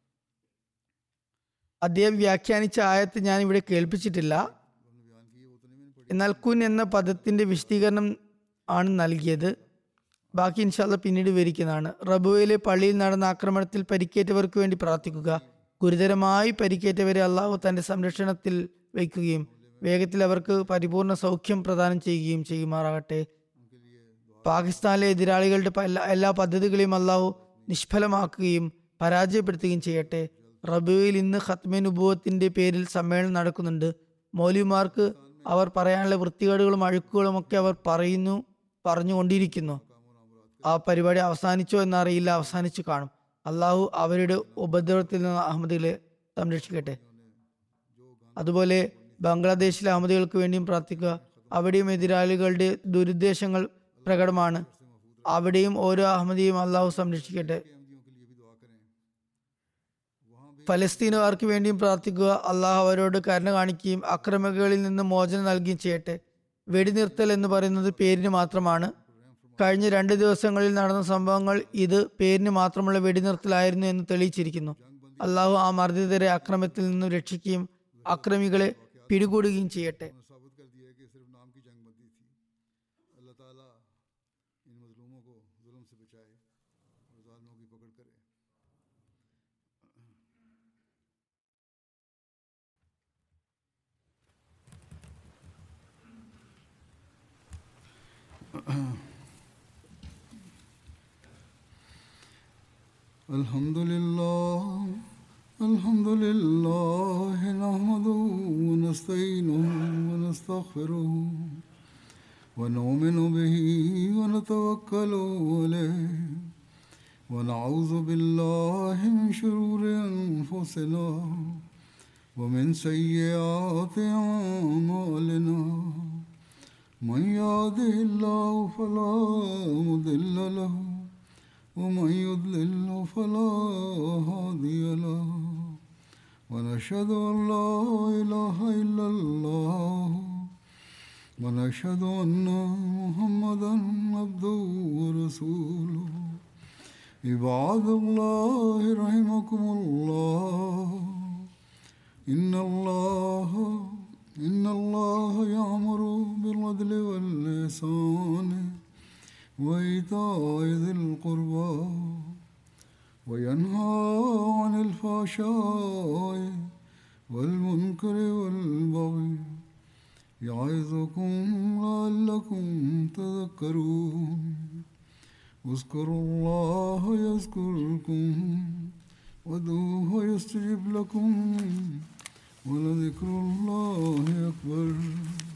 [SPEAKER 2] അദ്ദേഹം വ്യാഖ്യാനിച്ച ആയത്ത് ഞാൻ ഇവിടെ കേൾപ്പിച്ചിട്ടില്ല. എന്നാൽ കുൻ എന്ന പദത്തിന്റെ വിശദീകരണം ആണ് നൽകിയത്. ബാക്കി ഇൻഷാല്ല പിന്നീട് വിവരിക്കുന്നതാണ്. റബുവയിലെ പള്ളിയിൽ നടന്ന ആക്രമണത്തിൽ പരിക്കേറ്റവർക്ക് വേണ്ടി പ്രാർത്ഥിക്കുക. ഗുരുതരമായി പരിക്കേറ്റവരെ അള്ളാഹു തന്റെ സംരക്ഷണത്തിൽ വയ്ക്കുകയും വേഗത്തിൽ അവർക്ക് പരിപൂർണ സൗഖ്യം പ്രദാനം ചെയ്യുകയും ചെയ്യുമാറാകട്ടെ. പാകിസ്ഥാനിലെ എതിരാളികളുടെ എല്ലാ പദ്ധതികളെയും അള്ളാഹു നിഷ്ഫലമാക്കുകയും പരാജയപ്പെടുത്തുകയും ചെയ്യട്ടെ. റബുവയിൽ ഇന്ന് ഖത്മെ നുബുവത്തിന്റെ പേരിൽ സമ്മേളനം നടക്കുന്നുണ്ട്. മൗലവിമാർക്ക് അവർ പറയാനുള്ള വൃത്തികേടുകളും അഴുക്കുകളും ഒക്കെ അവർ പറയുന്നു പറഞ്ഞുകൊണ്ടിരിക്കുന്നു. ആ പരിപാടി അവസാനിച്ചോ എന്നറിയില്ല, അവസാനിച്ചു കാണും. അള്ളാഹു അവരുടെ ഉപദ്രവത്തിൽ നിന്ന് അഹമ്മദികളെ സംരക്ഷിക്കട്ടെ. അതുപോലെ ബംഗ്ലാദേശിലെ അഹമ്മദികൾക്ക് വേണ്ടിയും പ്രാർത്ഥിക്കുക. അവിടെയും എതിരാളികളുടെ ദുരുദ്ദേശങ്ങൾ പ്രകടമാണ്. അവിടെയും ഓരോ അഹമ്മദിയും അള്ളാഹു സംരക്ഷിക്കട്ടെ. ഫലസ്തീനുകാർക്ക് വേണ്ടിയും പ്രാർത്ഥിക്കുക. അള്ളാഹു അവരോട് കരുണ കാണിക്കുകയും അക്രമികളിൽ നിന്ന് മോചനം നൽകുകയും ചെയ്യട്ടെ. വെടിനിർത്തൽ എന്ന് പറയുന്നത് പേരിന് മാത്രമാണ്. കഴിഞ്ഞ രണ്ട് ദിവസങ്ങളിൽ നടന്ന സംഭവങ്ങൾ ഇത് പേരിന് മാത്രമുള്ള വെടിനിർത്തലായിരുന്നു എന്ന് തെളിയിച്ചിരിക്കുന്നു. അള്ളാഹു ആ മർദ്ദിതരെ അക്രമത്തിൽ നിന്നും രക്ഷിക്കുകയും അക്രമികളെ പിടികൂടുകയും ചെയ്യട്ടെ.
[SPEAKER 1] Alhamdulillah, alhamdulillah, nahmaduhu wa nasta'inuhu wa nastaghfiruhu wa nu'minu bihi wa natawakkalu alayhi wa na'udhu billahi min shururi anfusina wa min sayyiati a'malina. Man yahdihillahu fala mudilla lahu ومن يضلل فلا هادي له ونشهد أن لا إله إلا الله ونشهد أن محمدا عبده ورسوله. عباد الله رحمكم الله إن الله إن الله يأمر بالعدل والإحسان وإيتاء ذي القربى وينهى عن الفحشاء والمنكر والبغي يعظكم لعلكم تذكرون. اذكروا الله يذكركم وادعوه يستجب لكم ولذكر الله أكبر.